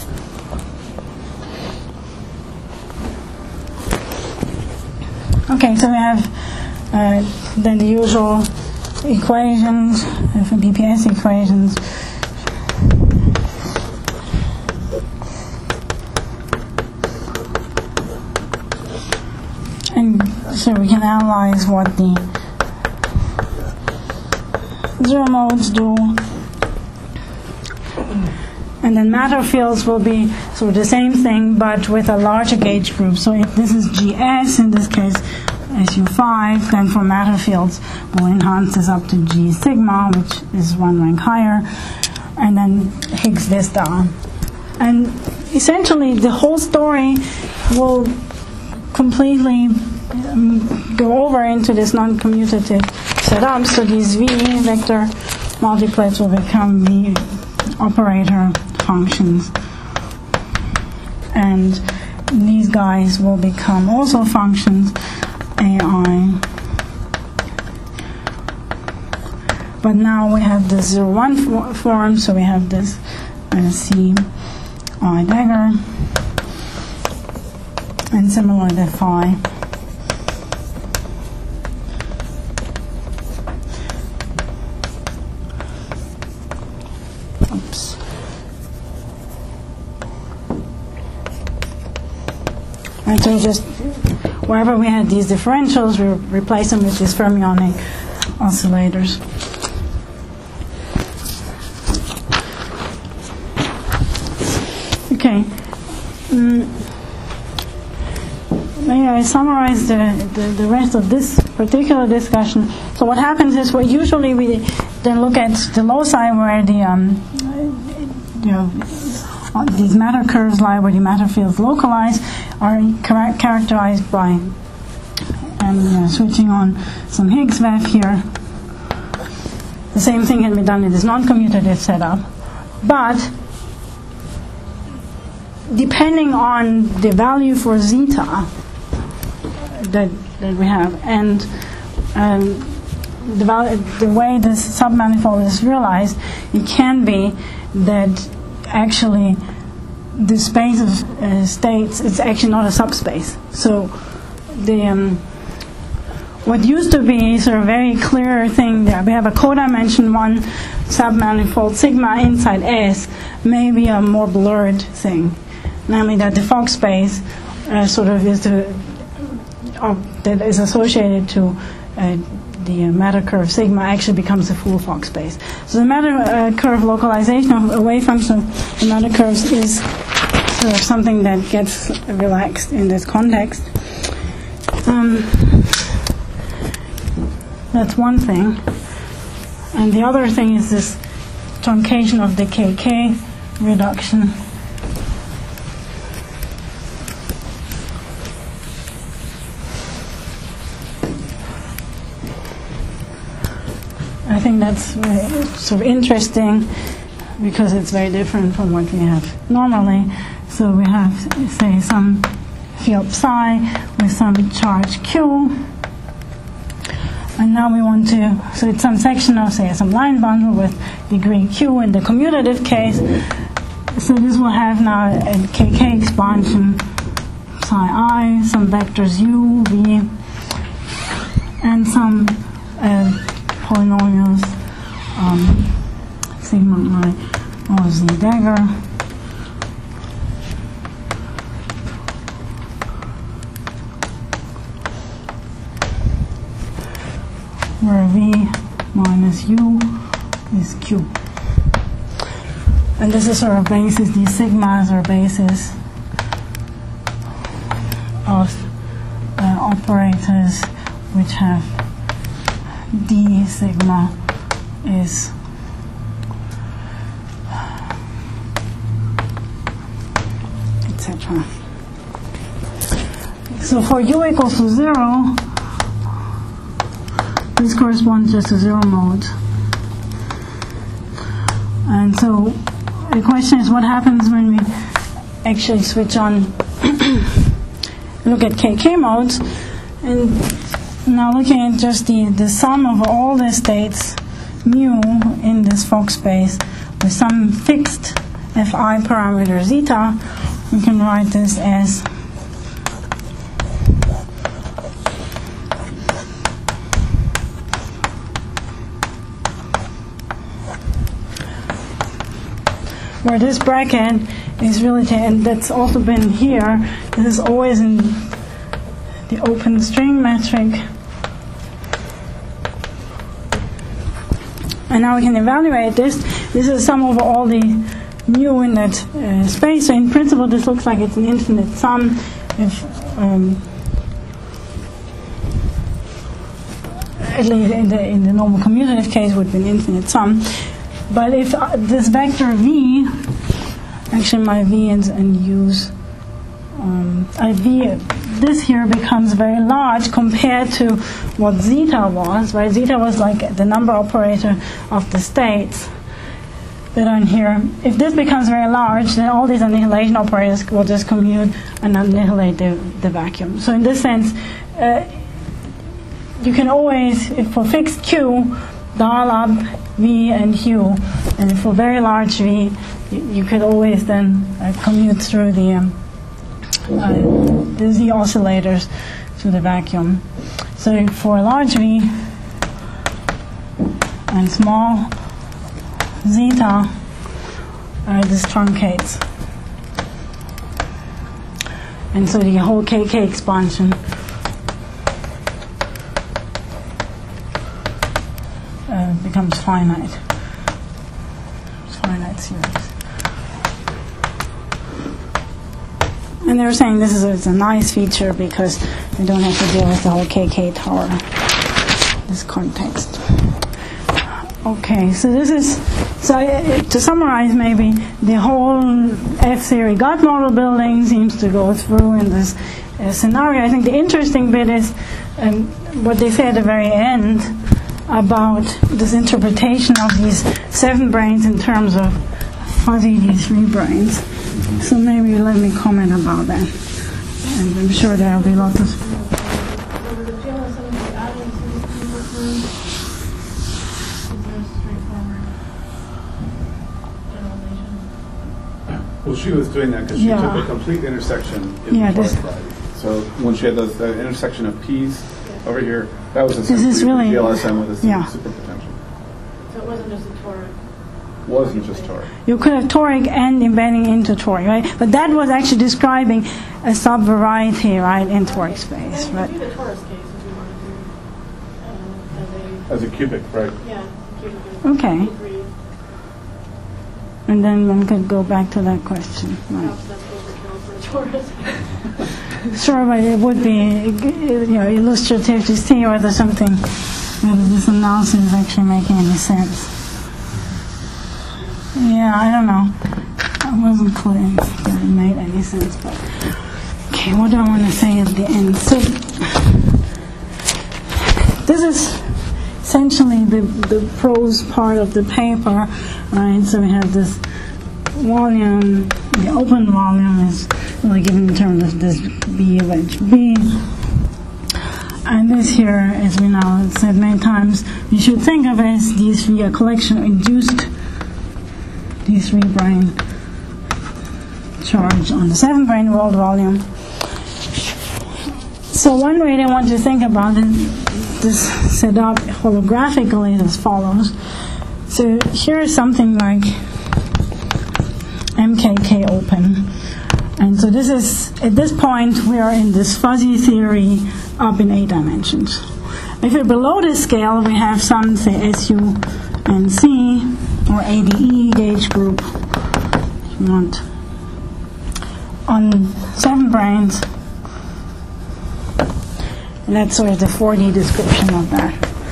Okay, so we have then the usual equations, for BPS equations. And so we can analyze what the zero modes do. And then matter fields will be sort of the same thing, but with a larger gauge group. So if this is GS, in this case SU5, then for matter fields, we'll enhance this up to G sigma, which is 1 rank higher, and then Higgs this down. And essentially the whole story will completely go over into this non-commutative setup. So these V vector multiplets will become V operator functions, and these guys will become also functions AI. But now we have the 0-1 form, so we have this C I dagger, and similarly the phi. Oops. And so just wherever we had these differentials, we replace them with these fermionic oscillators. Okay. May I summarize the rest of this particular discussion? So what happens is, usually we then look at the loci where the these matter curves lie, where the matter fields localize, are characterized by switching on some Higgs VEF here. The same thing can be done in this non-commutative setup, but depending on the value for zeta that we have, and the way this submanifold is realized, it can be that actually the space of states is actually not a subspace. So the what used to be sort of a very clear thing there, we have a codimension 1 submanifold sigma inside S, may be a more blurred thing, namely that the Fock space sort of is that is associated to the matter curve sigma actually becomes a full Fock space. So the matter curve localization of a wave function of the matter curves is sort of something that gets relaxed in this context. That's one thing. And the other thing is this truncation of the KK reduction. I think that's sort of interesting because it's very different from what we have normally. So we have, say, some field psi with some charge q. And now we want to, so it's some section of, say, some line bundle with degree q in the commutative case. So this will have now a KK expansion psi I, some vectors u, v, and some polynomials sigma I or z dagger. Where v minus u is q. And this is sort of basis, these sigmas are basis of operators which have d sigma is etc. So for u equals to 0, this corresponds just to zero mode. And so the question is what happens when we actually switch on, look at KK modes, and now looking at just the sum of all the states mu in this Fock space with some fixed Fi parameter zeta, we can write this as where this bracket is really, and that's also been here, this is always in the open string metric. And now we can evaluate this. This is sum over all the mu in that space. So in principle, this looks like it's an infinite sum. If at least in the normal commutative case, would be an infinite sum. But if this vector v, actually my v and u's, this here becomes very large compared to what zeta was, right? Zeta was like the number operator of the states that are in here. If this becomes very large, then all these annihilation operators will just commute and annihilate the vacuum. So in this sense, you can always, if for fixed q, dial up v and u, and for very large v, you could always then commute through the z oscillators to the vacuum. So for large v and small zeta, this truncates, and so the whole KK expansion becomes finite. It's finite series. And they were saying this is a nice feature because we don't have to deal with the whole KK tower, this context. Okay, so this is, to summarize maybe, the whole F-theory God model building seems to go through in this scenario. I think the interesting bit is what they say at the very end about this interpretation of these 7 brains in terms of fuzzy D3 brains. So maybe let me comment about that. And I'm sure there will be lots of... Well, she was doing that because she took a complete intersection in the toric variety. So when she had those intersection of P's over here, that was essentially really GLSM with a superpotential. So it wasn't just a toric. Wasn't just toric. You could have toric and embedding into toric, right? But that was actually describing a subvariety, right, in toric space, right? You could do the torus case if you wanted to, as a as a cubic, right? Yeah. Cubic Okay. degree. And then one could go back to that question. Right. Perhaps that's overkill for a torus. Sure, but it would be, illustrative to see whether this analysis is actually making any sense. Yeah, I don't know. I wasn't clear if it made any sense, but okay, what do I want to say at the end? So this is essentially the prose part of the paper, right? So we have this volume, the open volume is really given in terms of this B of H B. And this here, as we now said many times, you should think of as D3, a collection of induced D3 brane charge on the 7 brane world volume. So one way they want to think about it, this set up holographically as follows. So here is something like MKK open. And so this is, at this point, we are in this fuzzy theory up in 8 dimensions. If you're below this scale, we have some, say, SU and C, or ADE gauge group, if you want, on 7 branes. And that's sort of the 4D description of that.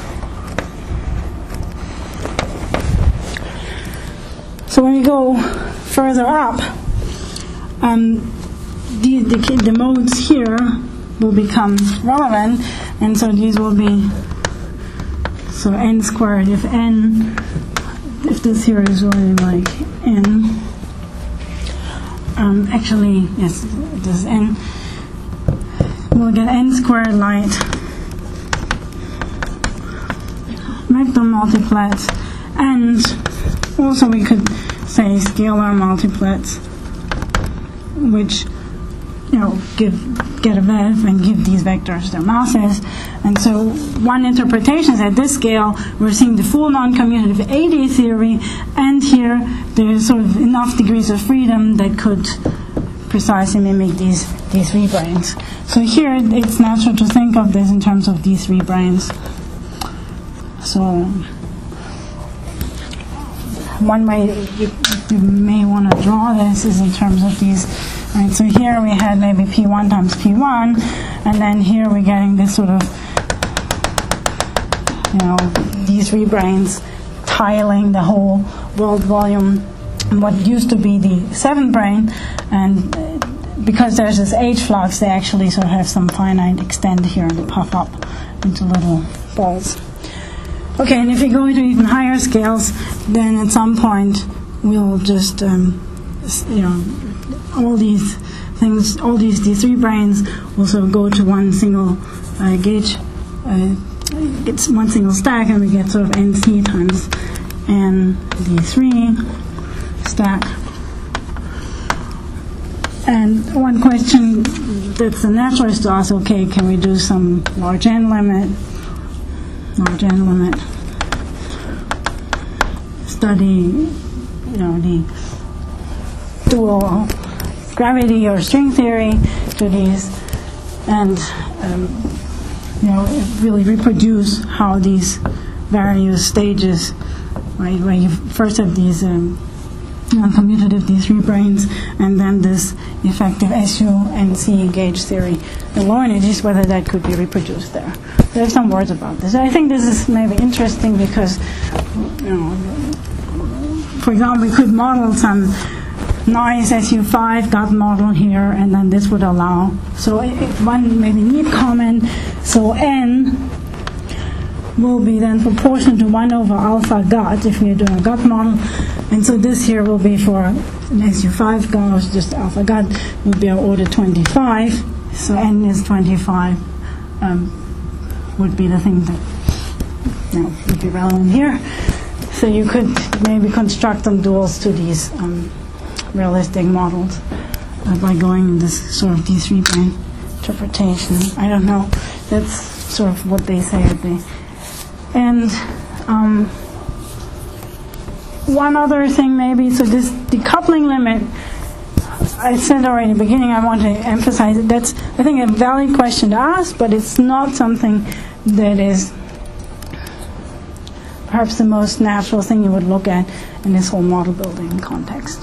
So when we go further up, the modes here will become relevant, and so these will be n squared if this here is really like n. Actually, yes, this is n. We'll get n squared light vector multiplets, and also we could say scalar multiplets, which get a vev and give these vectors their masses. And so one interpretation is at this scale we're seeing the full non-commutative AD theory, and here there's sort of enough degrees of freedom that could precisely mimic these D3 branes. So here it's natural to think of this in terms of D3 branes. So one way you may want to draw this is in terms of these. Right, so here we had maybe P1 times P1, and then here we're getting this sort of, these three branes tiling the whole world volume in what used to be the 7 brane, and because there's this H flux, they actually sort of have some finite extent here and they puff up into little balls. Okay, and if we go to even higher scales, then at some point we'll just, all these things, all these D3 branes also go to one single gauge, it's one single stack, and we get sort of NC times N D3 stack. And one question that's the naturalist to ask, okay, can we do some large N limit, study, the dual gravity or string theory to these, and really reproduce how these various stages, right, where you first have these non-commutative D3 branes, and then this effective SU and C gauge theory, the low energies, whether that could be reproduced there. There are some words about this. I think this is maybe interesting because, for example, we could model some nice SU5 dot model here, and then this would allow. So if one maybe neat comment, so N will be then proportional to 1 over alpha gut if we're doing a gut model, and so this here will be for an SU5 gut, just alpha gut will be our order 25. So N is 25 would be the thing that would be relevant here. So you could maybe construct some duals to these realistic models by going in this sort of D3 brane interpretation. I don't know. That's sort of what they say at the end. One other thing maybe, so this decoupling limit, I said already in the beginning, I want to emphasize that that's, I think, a valid question to ask, but it's not something that is perhaps the most natural thing you would look at in this whole model building context.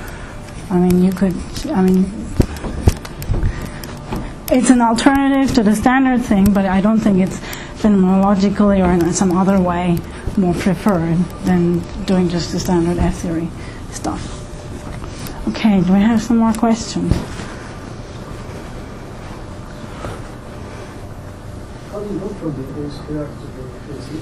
It's an alternative to the standard thing, but I don't think it's phenomenologically or in some other way more preferred than doing just the standard F-theory stuff. Okay, do we have some more questions? How do you go from the A squared to the AC?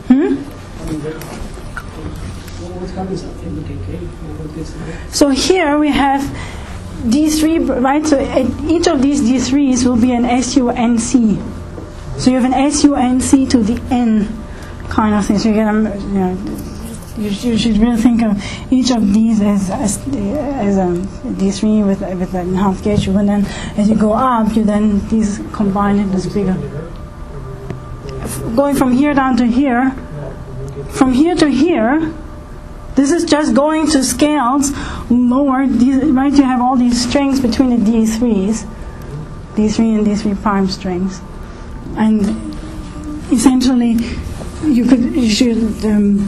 What happens in the KK? What gets there? So here we have D3, right? So each of these D3s will be an SUNC. So you have an SUNC to the N kind of thing. So you get you should really think of each of these as a D3 with an enhanced gauge group, and then as you go up, you then these combine into this bigger. Going from here down to here, from here to here. This is just going to scales lower, right? You have all these strings between the D3s, D3 and D3 prime strings, and essentially you should.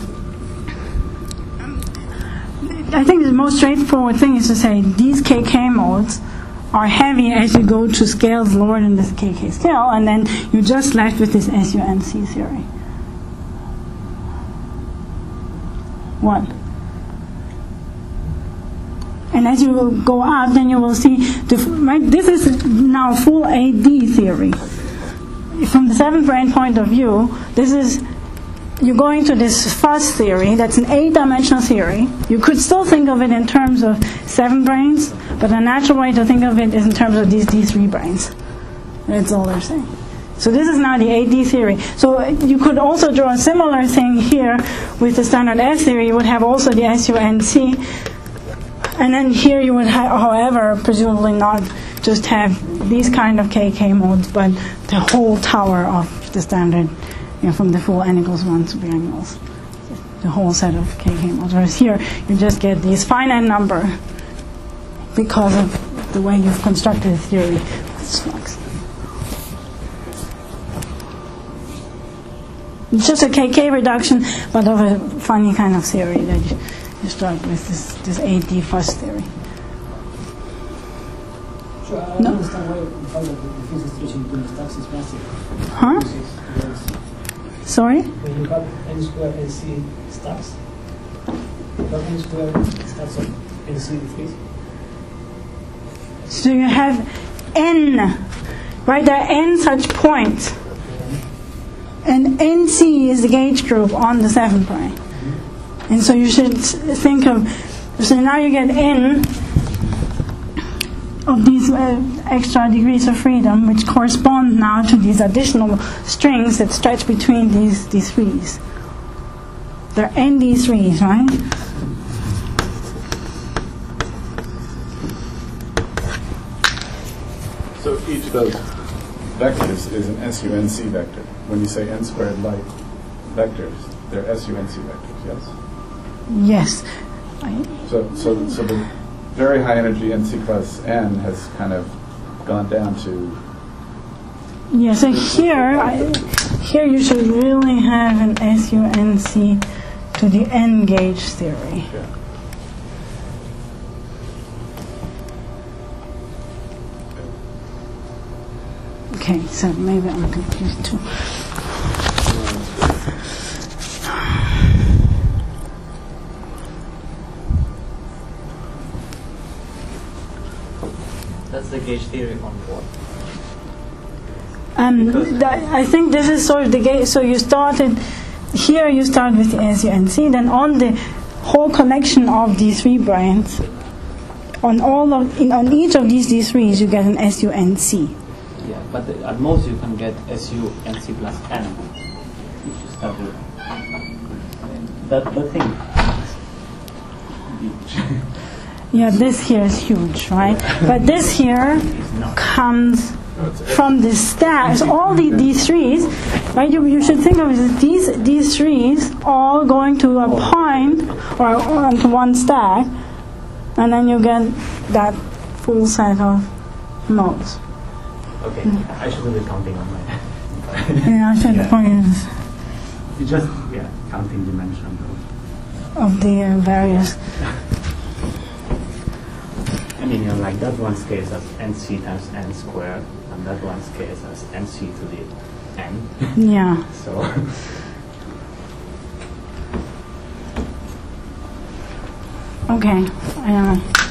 I think the most straightforward thing is to say these KK modes are heavy as you go to scales lower than this KK scale, and then you're just left with this SUNC theory. What? And as you go up, then you will see, right, this is now full AD theory. From the seventh brane point of view, you're going to this fuzz theory, that's an 8-dimensional theory. You could still think of it in terms of 7 branes, but a natural way to think of it is in terms of these D3 branes. That's all they're saying. So this is now the AD theory. So you could also draw a similar thing here with the standard F theory. You would have also the SUNC. And then here you would have, however, presumably not just have these kind of KK modes, but the whole tower of the standard, from the full n equals 1 superangles. The whole set of KK modes. Whereas here, you just get these finite number because of the way you've constructed the theory with slugs. It's just a KK reduction, but of a funny kind of theory that you start with this AD fuzz theory. Sure, I don't understand why the fact that the physics stretching between the stacks is massive. Huh? Sorry? When you have n squared NC stacks, you have n squared stacks of NC degrees. So you have n, right? There are n such points. And NC is the gauge group on the 7 prime. And so you should think of, so now you get n of these extra degrees of freedom, which correspond now to these additional strings that stretch between these D3s. They're n D3s, right? So each of those vectors is an SUNC vector. When you say n squared light vectors, they're SUNC vectors, yes? Yes. So the very high energy NC plus n has kind of gone down to. Yeah, so here you should really have an SUNC to the n gauge theory. Yeah. Okay, so maybe I'm confused too. That's the gauge theory on what? I think this is sort of the gauge. So you started here. You start with the SUNC. Then on the whole collection of these 3 branes, on each of these D3s, you get an SUNC. Yeah, but at most you can get SUNC plus n. If you start with that thing. Yeah, this here is huge, right? But this here comes from the stacks. All the D3s, right? You should think of it as these D3s all going to a point or onto one stack, and then you get that full set of modes. Okay, I shouldn't be counting on my. Yeah, I should point is. You just counting dimension of the various. I mean, like that one scales as nc times n squared, and that one scales as nc to the n. Yeah. So. Okay.